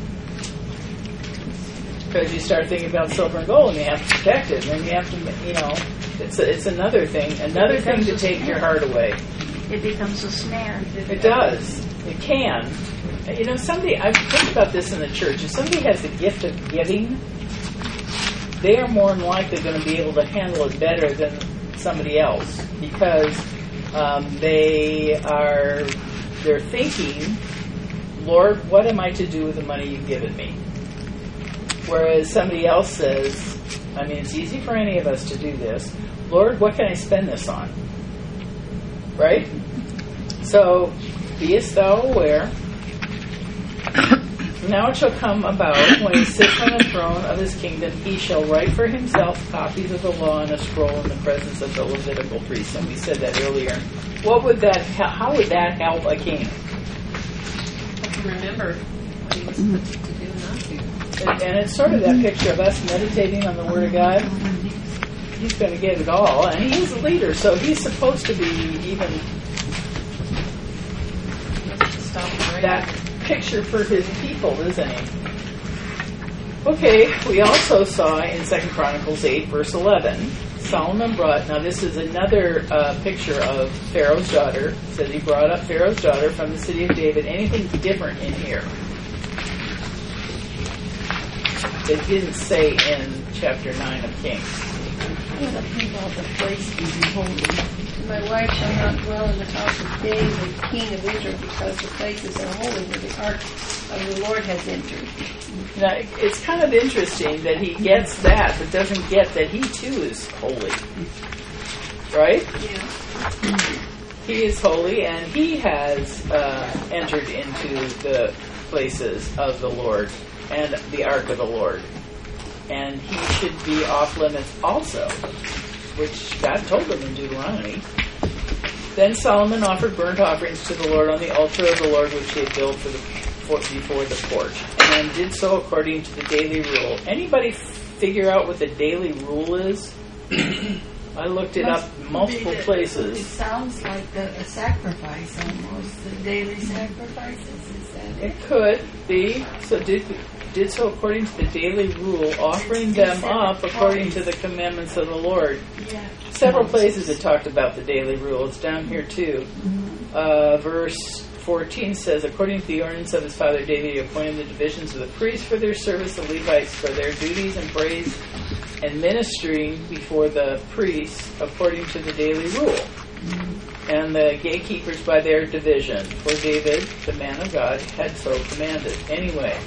Because you start thinking about silver and gold, and you have to protect it, and then you have to, it's another thing to take your heart away. It becomes a snare. It does. It can. I've heard about this in the church. If somebody has the gift of giving, they are more than likely going to be able to handle it better than somebody else because they're thinking, Lord, what am I to do with the money you've given me? Whereas somebody else says, it's easy for any of us to do this. Lord, what can I spend this on? Right? So, beest thou aware, now it shall come about, when he sits on the throne of his kingdom, he shall write for himself copies of the law in a scroll in the presence of the Levitical priests. And we said that earlier. What would that? How would that help a king? To remember what he was supposed to do and not do. And it's sort of that picture of us meditating on the Word of God. He's going to get it all, and he's a leader, so he's supposed to be even that picture for his people, isn't he? Okay, we also saw in 2 Chronicles 8, verse 11, Solomon brought, now this is another picture of Pharaoh's daughter. It says he brought up Pharaoh's daughter from the city of David. Anything different in here? It didn't say in chapter 9 of Kings. My wife shall not dwell in the house of David, king of Israel, because the places are holy where the ark of the Lord has entered. Now, it's kind of interesting that he gets that, but doesn't get that he too is holy. Right? Yeah. He is holy, and he has entered into the places of the Lord and the ark of the Lord. And he should be off limits also, which God told him in Deuteronomy. Then Solomon offered burnt offerings to the Lord on the altar of the Lord, which he had built before the porch, and did so according to the daily rule. Anybody figure out what the daily rule is? I looked it up multiple places. It sounds like a sacrifice almost, the daily sacrifices. Is that it? It could be. So did so according to the daily rule, offering them up according to the commandments of the Lord. Yeah. Several places it talked about the daily rule. It's down here too. Verse 14 says, according to the ordinance of his father David, he appointed the divisions of the priests for their service, the Levites for their duties and praise and ministering before the priests according to the daily rule. And the gatekeepers by their division. For David, the man of God, had so commanded. Anyway.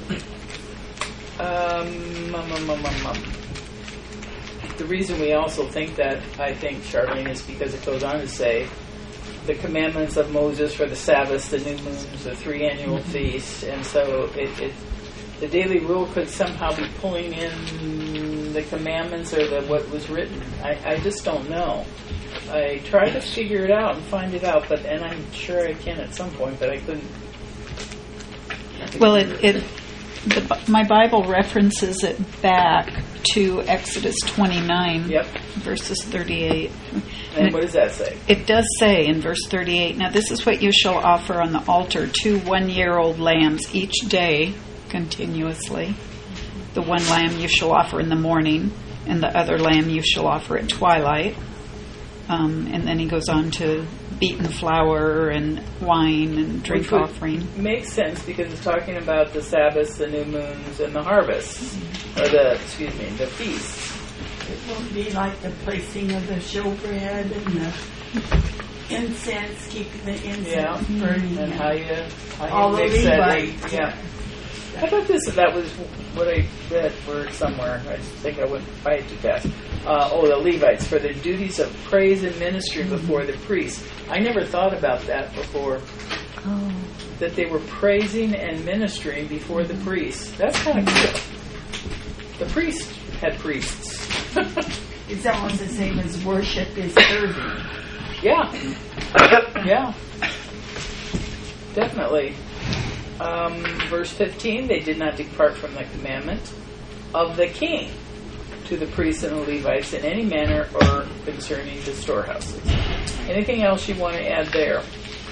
The reason we also think that, I think, Charlene, is because it goes on to say the commandments of Moses for the Sabbaths, the new moons, the 3 annual feasts, and so the daily rule could somehow be pulling in the commandments or what was written. I just don't know. I tried to figure it out and find it out, and I'm sure I can at some point, but I couldn't. Well, my Bible references it back to Exodus 29, verses 38. And what does that say? It does say in verse 38, now this is what you shall offer on the altar, 2 one-year-old lambs each day continuously. The one lamb you shall offer in the morning, and the other lamb you shall offer at twilight. And then he goes on to beaten flour and wine and drink offering. Makes sense because it's talking about the Sabbaths, the new moons, and the harvests, or the feasts. It won't be like the placing of the showbread and the incense, keeping the incense burning, and how you all the mix that. Levites. I thought that was what I read for somewhere. I think I went by it too fast. The Levites for their duties of praise and ministry before the priests. I never thought about that before. That they were praising and ministering before the priests. That's kind of cool. The priests had priests. It's almost the same as worship is serving. Yeah. Yeah. Definitely. Verse 15, they did not depart from the commandment of the king to the priests and the Levites in any manner or concerning the storehouses. Anything else you want to add there?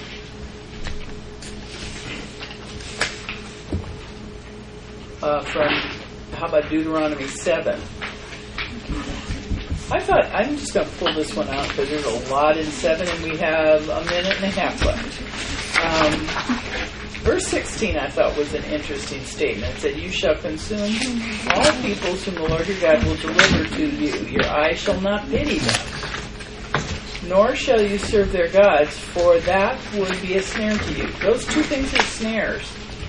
How about Deuteronomy 7? I'm just going to pull this one out because there's a lot in 7 and we have a minute and a half left. Verse 16 I thought was an interesting statement. It said, you shall consume all peoples whom the Lord your God will deliver to you. Your eye shall not pity them, nor shall you serve their gods, for that would be a snare to you. Those two things are snares.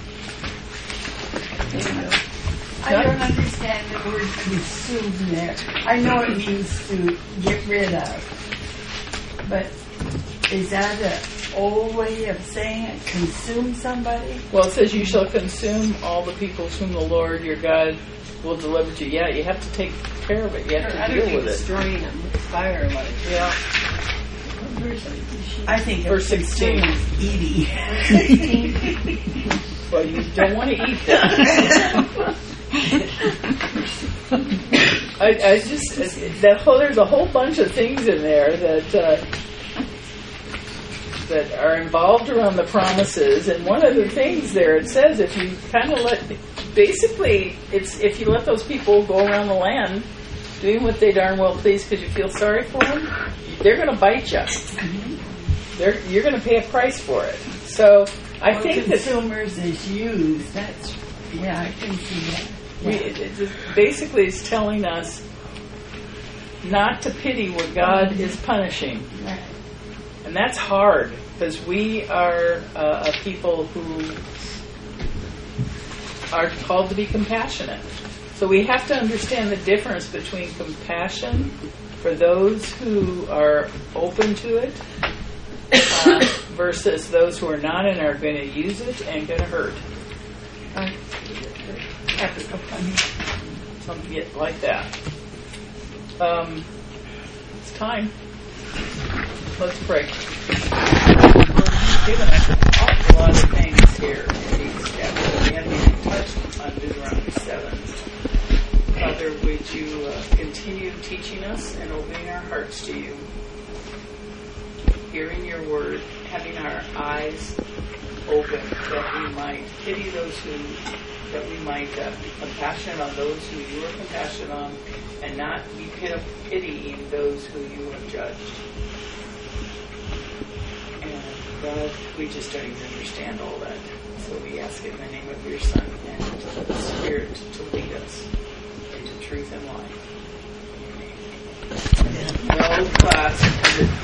I don't understand the word consume there. I know it means to get rid of, but Is that an old way of saying it? Consume somebody? Well, it says you shall consume all the peoples whom the Lord your God will deliver to you. Yeah, you have to take care of it. You have to deal with it. Destroying them with fire, like. Yeah. I think Verse 16. Eating. Well, you don't want to eat that. I just there's a whole bunch of things in there that are involved around the promises, and one of the things there it says if you kind of it's if you let those people go around the land doing what they darn well please because you feel sorry for them, they're going to bite you. You're going to pay a price for it. So I think consumers is used. That's I can see that. Basically it's telling us not to pity what God is punishing. Right. And that's hard because we are a people who are called to be compassionate. So we have to understand the difference between compassion for those who are open to it versus those who are not and are going to use it and going to hurt. Something like that. It's time. Let's pray. You've given us an awful lot of things here in these chapters. We haven't even touched on Deuteronomy 7. Father, would you continue teaching us and opening our hearts to you, hearing your word, having our eyes open that we might pity those that we might be compassionate on those who you are compassionate on and not be pitying those who you have judged. And God, we just don't even understand all that. So we ask it in the name of your Son and the Spirit to lead us into truth and life. Well, class.